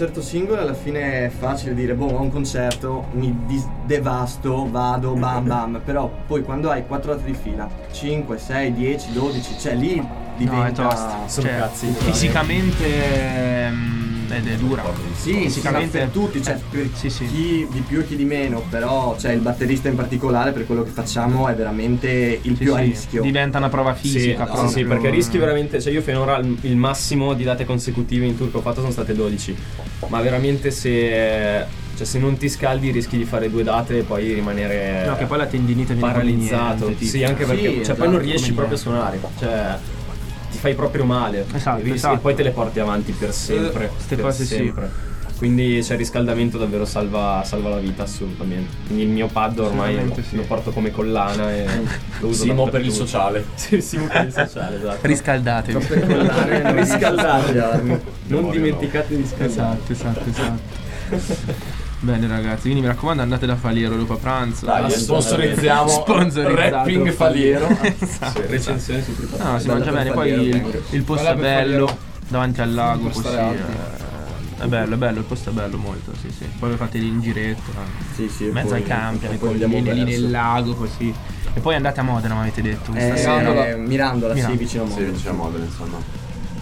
concerto singolo alla fine è facile dire boh, ho un concerto, mi dis- devasto, vado, bam bam, però poi quando hai quattro date di fila, cinque, sei, dieci, dodici, cioè lì No, è diventa... tosta. Sono Cioè, cazzi. fisicamente ehm, ed è dura. Sì, fisicamente fisicamente per tutti, cioè eh, per sì, sì. chi di più e chi di meno, però cioè, il batterista in particolare per quello che facciamo è veramente il Sì, più a sì. Diventa Diventa una prova Sì, fisica sì, proprio. sì, perché rischi veramente, cioè io finora il, il massimo di date consecutive in tour che ho fatto sono state dodici, ma veramente se, cioè, se non ti scaldi rischi di fare due date e poi rimanere No, che poi la tendinite viene paralizzato. come niente, Sì, tipo. anche perché Sì, cioè, esatto, poi non riesci come proprio a suonare, cioè ti fai proprio male. Esatto, Rischi- esatto. E poi te le porti avanti per sempre. Queste per cose sì. sempre. Quindi cioè, il riscaldamento davvero salva, salva la vita assolutamente. Quindi il mio pad ormai Assolutamente sì. lo porto come collana e lo uso Simo per il dappertutto. sociale. Sì, Simo per il sociale, esatto. Riscaldatevi. per collare non Riscaldatevi. Non Memoria dimenticate di riscaldare. Esatto, esatto, esatto. Bene ragazzi, quindi mi raccomando andate da Faliero dopo pranzo. Dai, Assolutamente. sponsorizziamo Sponsorizzato Rapping Faliero. Esatto. Recensione su TripAdvisor. No, si Bello mangia per bene, poi Faliero, il, vengo. il posto Bella è per bello, Faliero. davanti al lago Per così. stare alti. eh, È bello, è bello, il posto è bello molto, sì sì. Poi lo fate lì in giretto, eh, Sì, sì, in mezzo poi- ai campi, alle poi andiamo colline, lì verso. nel lago così. E poi andate a Modena, mi avete detto, questa Eh, sera. Mirandola, Mirandola, sì, Mirandola. vicino a Sì, Modena. diciamo Modena, insomma.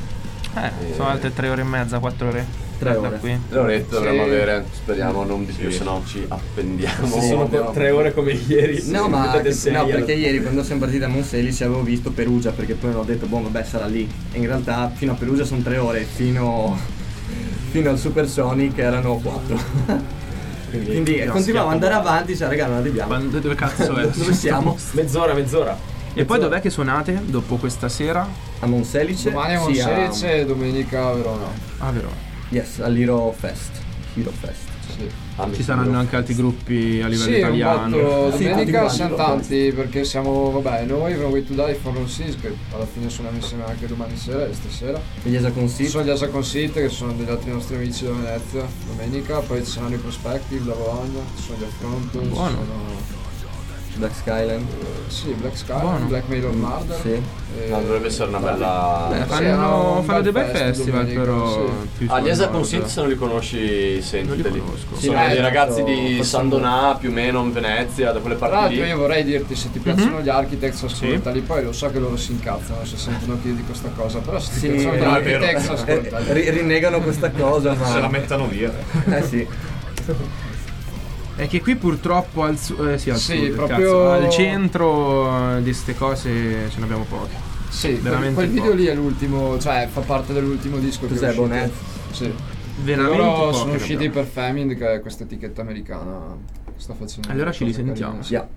Eh, sono altre tre ore e mezza, quattro ore. Tre da ore. qui. Le orette dovremmo Sì. avere, speriamo non di più, Sì. se no ci appendiamo. Se sono co- tre ore come ieri. No, se ma mettete sei, no, allora- perché ieri quando siamo partiti da Monselice avevo visto Perugia, perché poi ho detto, boh, vabbè, sarà lì. E in realtà fino a Perugia sono tre ore, fino, fino al Supersonic erano quattro. Quindi eh, no, continuiamo ad schiaffo. andare avanti, cioè, raga, non arriviamo. Quando- dove cazzo è? Dove siamo? Mezz'ora, mezz'ora. E poi dov'è che suonate dopo questa sera? A Monselice? Domani a Sì, a- Monselice e domenica a Verona. Ah, vero. Yes, all'Hero Fest. Hero Fest. Sì. Ci saranno anche altri gruppi a livello Sì, un italiano. botto. Sì, Domenica tutti siamo quanti, tanti perché siamo, vabbè, noi, From Way to Die, For All Seas, che alla fine suoniamo insieme anche domani sera e stasera. E gli Esacon Ci City. sono gli Asa Consit che sono degli altri nostri amici da Venezia domenica, poi ci saranno i Prospective da Bologna, ci sono gli Affront, ci Buono. sono Black Skyline. eh, sì, Black Sky, Buono. Black Mail Murder. Sì. e- No, dovrebbe essere una bella... Beh, Sì, Fanno, era un fanno dei bel bei fest festival domenica, però sì. più Ah, sul gli Esa nord. Consint se non li conosci, sentiteli. conosco. Sì, Sono no, dei eh, ragazzi faccio- di faccio- San Donà, più o meno, in Venezia, da quelle Tra parti l'altro lì. io vorrei dirti, se ti piacciono Mhm. gli Architects ascoltali, poi lo so che loro si incazzano se sentono che io di questa cosa, però se ti Sì, piacciono gli no, è vero. Architects Eh, ascoltali. ri- rinnegano questa cosa, ma... Se la mettano via. Eh sì. È che qui purtroppo al, su- eh, sì, al Sì, sud, proprio- cazzo, al centro eh, di ste cose ce ne abbiamo poche. Sì, quel, veramente quel video poco. lì è l'ultimo, cioè fa parte dell'ultimo disco che è Cos'è, uscito. Bonnet? Sì. Veramente Loro poche sono ne usciti abbiamo. per Famine, che è questa etichetta americana che sta facendo. Allora ci cose risentiamo. carine. Yeah.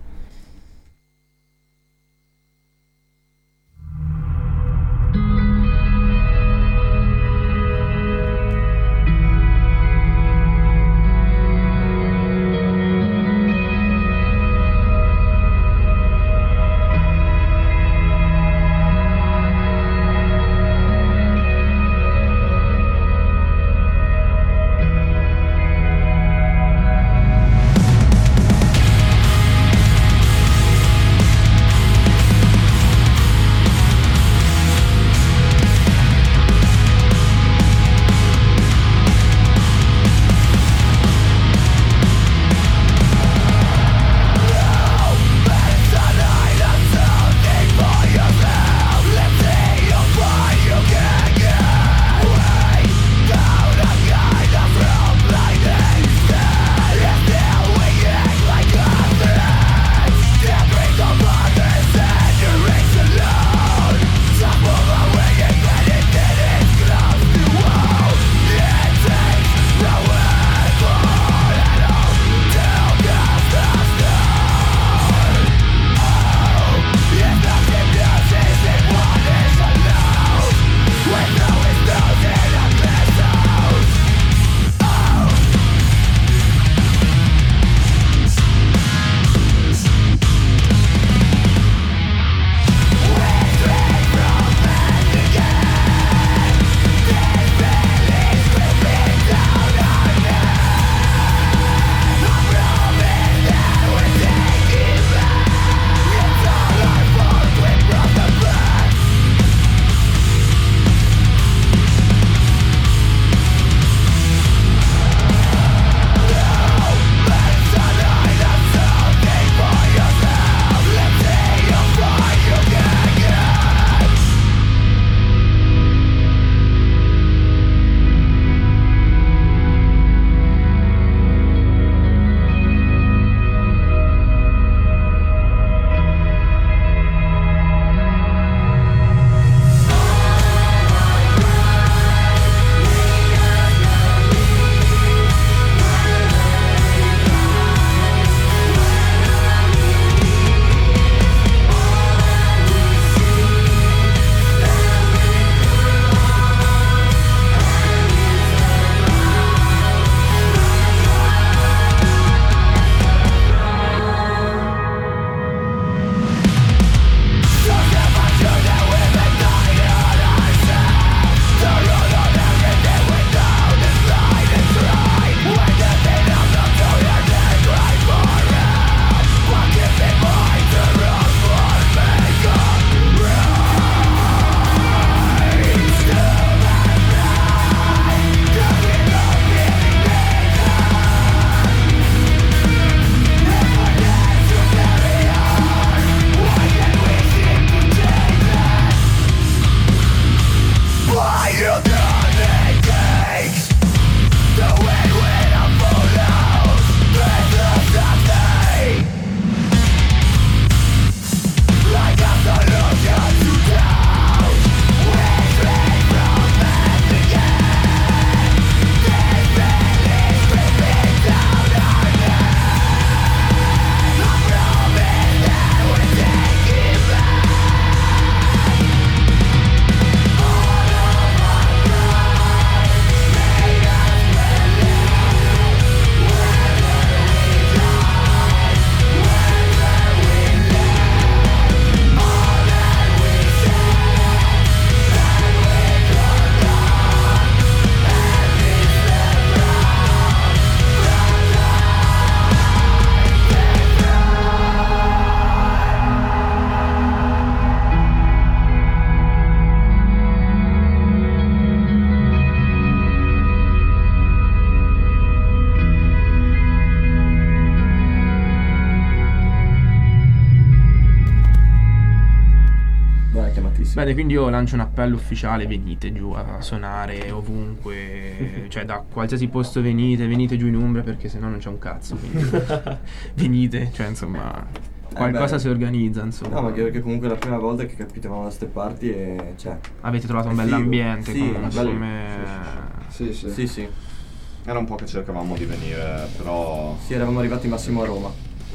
Bene, quindi io lancio un appello ufficiale: venite giù a suonare ovunque, cioè da qualsiasi posto venite, venite giù in Umbria, perché sennò non c'è un cazzo, quindi venite, cioè insomma qualcosa Eh beh. si organizza, insomma. No, ma anche perché comunque è la prima volta che capitavamo da ste parti e cioè. Avete trovato un È figo. bell'ambiente, Sì, comunque, bello. come... Sì, sì. Sì, sì. Era un po' che cercavamo di venire, però Sì, eravamo arrivati massimo a Roma.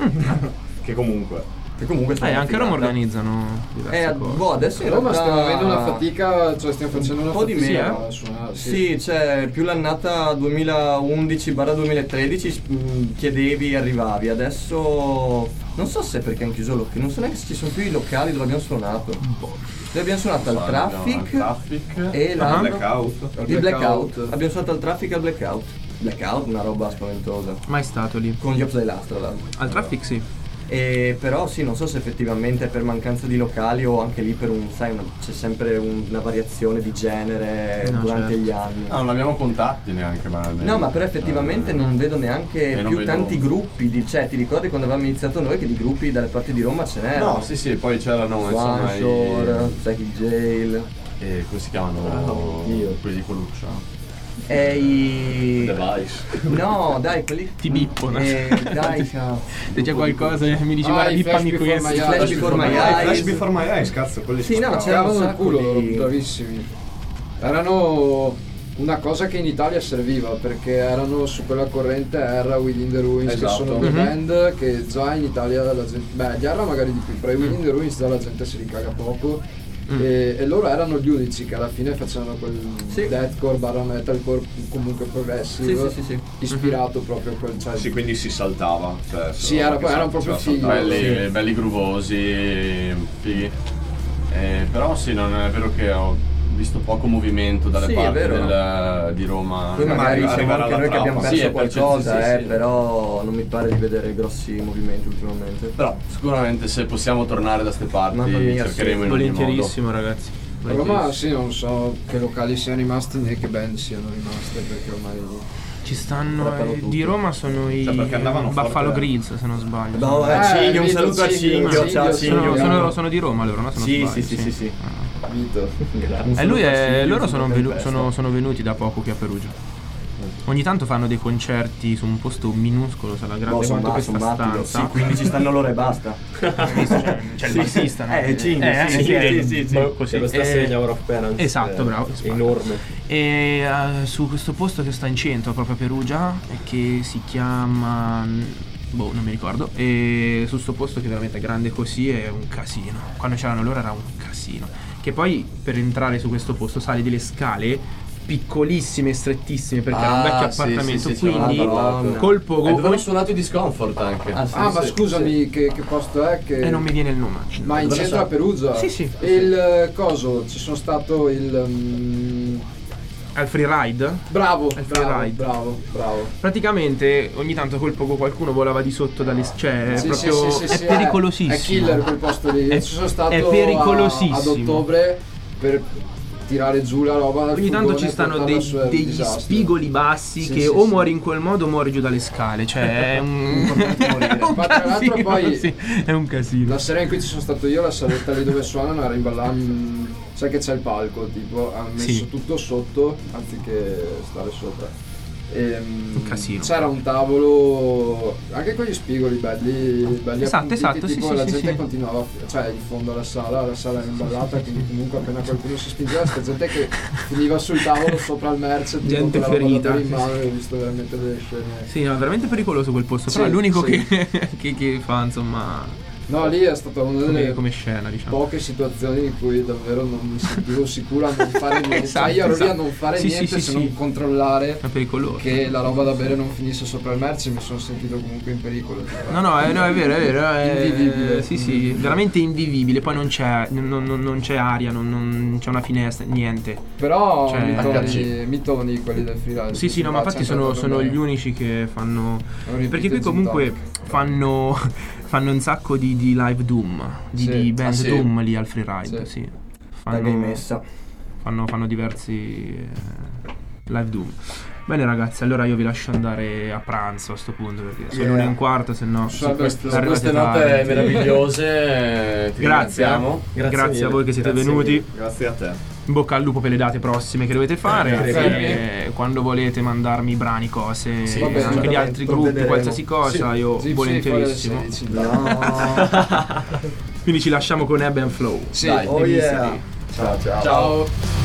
che comunque Che comunque è Eh, stata una anche a Roma figata. organizzano diverse Eh, cose. boh, adesso in A Roma realtà stiamo avendo una fatica, cioè stiamo facendo un una po' di fatica meno. a suonare, sì. Sì, cioè più l'annata duemilaundici duemilatredici mh, chiedevi e arrivavi. Adesso non so se è perché hanno chiuso locali, non so neanche se ci sono più i locali dove abbiamo suonato. Noi abbiamo suonato al Traffic, traffic e al la blackout. Al il blackout. Blackout. Abbiamo suonato al Traffic e al Blackout. Blackout, una roba spaventosa. Mai stato lì. Con gli Ops Last, tra l'altro. Al Traffic sì. E però sì, non so se effettivamente è per mancanza di locali o anche lì per un, sai, una- c'è sempre un- una variazione di genere No, durante certo. gli anni. Ah, non abbiamo contatti neanche banalmente. No, ma però effettivamente Eh, non vedo neanche e non più vedo- tanti gruppi, di, cioè ti ricordi quando avevamo iniziato noi che di gruppi dalle parti di Roma ce n'erano? No, sì, sì, poi c'erano insomma i... Swanshore, Psychic Jail, E come si chiamano? Oh, Dio. Quelli di Coluccia. e i... Device. No, dai, quelli... Ti bippono. Eh, dai, ciao. Se c'è qualcosa mi dici Ah, guarda i bippami Flash Before questo. My Flash Eyes. Before My Ah, Eyes. Flash Before My Eyes, cazzo, quelli Sì, ci no, stavano. c'era un Cavano il sacco culo, di... bravissimi. Erano una cosa che in Italia serviva, perché erano su quella corrente Erra, Within the Ruins, Esatto. che sono due Mhm. band che già in Italia la gente... Beh, gli Erra magari di più, però i Within the Ruins già la gente si ricaga poco. Mm. E, e loro erano gli unici che alla fine facevano quel Sì. deathcore barra metalcore comunque Sì, progressive, sì, sì, sì. ispirato proprio a quel... Cioè, Sì, quindi si saltava. Cioè, Sì, se- era- che erano si proprio faceva fighi. saltare. Belli, Sì. belli groovosi, fighi. Eh, però sì, non è vero che ho visto poco movimento dalle Sì, è parti vero. del- di Roma. Poi Ma magari arriva- siamo arriverà anche la noi che abbiamo trappola. perso Sì, è perché- qualcosa, sì, eh, sì. però non mi pare di vedere grossi movimenti ultimamente. Però sicuramente se possiamo tornare da ste parti Mamma mia, cercheremo in ogni modo. Volentierissimo, ragazzi. a Roma sì, non so che locali siano rimasti né che band siano rimaste, perché ormai... Ci stanno Trattano eh, tutti. di Roma sono i Cioè, perché andavano Buffalo forte- Grills, se non sbaglio. No, eh, Eh, Ciglio, un Vito, saluto a Ciglio, Ciglio, Ciglio, ciao sì. Ciglio. sono, Ciglio. sono, sono di Roma loro, no? Se non Sì, sbaglio, sì, sì, sì, sì. Ah. Vito. Un E lui saluto a è, Ciglio, loro sono, in venu- testa. sono, sono venuti da poco qui a Perugia. Ogni tanto fanno dei concerti su un posto minuscolo, sarà grande Boh, sono quanto ma- questa sono matti, stanza. sì, quindi ci stanno loro e basta. C'è, c'è il bassista, no? Eh, Ciglio, Eh, sì, sì, sì, eh, sì, sì, sì. boh, così. C'è questa Eh, segna Hour of Penance. esatto, eh, bravo. Enorme. E eh, su questo posto che sta in centro, proprio a Perugia, e che si chiama... boh, non mi ricordo. E su sto posto che veramente è grande così è un casino. Quando c'erano loro era un casino. Che poi per entrare su questo posto sali delle scale piccolissime e strettissime, perché era un Ah, vecchio sì, appartamento, sì, sì, ci avevamo quindi parlato. col poco... E dove hanno suonato i Discomfort anche. Ah, sì, Ah, ma sì, scusami, che, che posto è? Che... E non mi viene il nome. Ma in Dove centro sta? a Perugia? Sì, sì. Il eh, coso, ci sono stato il... mm, Al freeride. bravo, Il bravo, freeride. bravo, bravo. Praticamente ogni tanto col poco qualcuno volava di sotto dalle... cioè è Sì, proprio... sì, sì, sì, è sì, pericolosissimo. È killer quel posto lì. È- Io ci sono stato è a- pericolosissimo. ad ottobre per tirare giù la roba dal Ogni tanto furgone ci e stanno portarla dei- su, è un degli disastro. spigoli bassi Sì, che sì, o sì. muori in quel modo o muori giù dalle scale. Cioè è un, è un Ma tra l'altro casino, poi- sì, è un casino. La sera in cui ci sono stato io, la saletta lì dove suonano era in ballan. Sai che c'è il palco, tipo, hanno messo Sì. tutto sotto anziché stare sopra. Ehm, Un casino. C'era un tavolo, anche con gli spigoli belli, belli Esatto, appuntiti, esatto, sì, tipo sì, la sì, gente sì. continuava, cioè in fondo alla sala, la sala era imballata, quindi comunque appena qualcuno si spingeva, sta gente che finiva sul tavolo sopra il merce, tipo Gente con la roba da ferita, bere in sì, mano, sì. ho visto veramente delle scene. Sì, no, è veramente pericoloso quel posto. Sì, Però è l'unico sì. che, che, che fa, insomma, No, lì è stata una come, delle come scena, diciamo. poche situazioni in cui davvero non mi sentivo sicuro a non fare niente. Esatto, Cioè, io ero lì a esatto. non fare Sì, sì, niente sì, se sì. non controllare È pericoloso. che la roba da bere non finisse sopra il merce, mi sono sentito comunque in pericolo. No, no, è, no, è vero, è vero. È, Invivibile. Sì, sì, veramente invivibile. Poi non c'è, non, non- non c'è aria, non, non c'è una finestra, niente. Però Cioè, mitoni, mitoni quelli del freelance. Sì, sì, no, ma infatti sono, sono gli unici che fanno. Perché qui comunque fanno, fanno un sacco di, di live Doom, di, Sì. di band Ah, sì? Doom lì al freeride, Sì. sì. Dai, che hai Fanno, messa. fanno, fanno diversi eh, live Doom. Bene ragazzi, allora io vi lascio andare a pranzo a sto punto perché sono Yeah. l'una e un quarto, se no Su queste- Su queste note meravigliose ti Grazie, ringraziamo. Grazie grazie, mille. a voi che siete Grazie venuti. mille. Grazie a te. In bocca al lupo per le date prossime che dovete fare. Grazie. E quando volete mandarmi brani, cose, Sì, anche di assolutamente, altri gruppi, provvederemo. qualsiasi cosa, io Sì, volentierissimo. sì, sì, No. Quindi ci lasciamo con Ebb and Flow. sì. Dai. Oh yeah. Ciao ciao.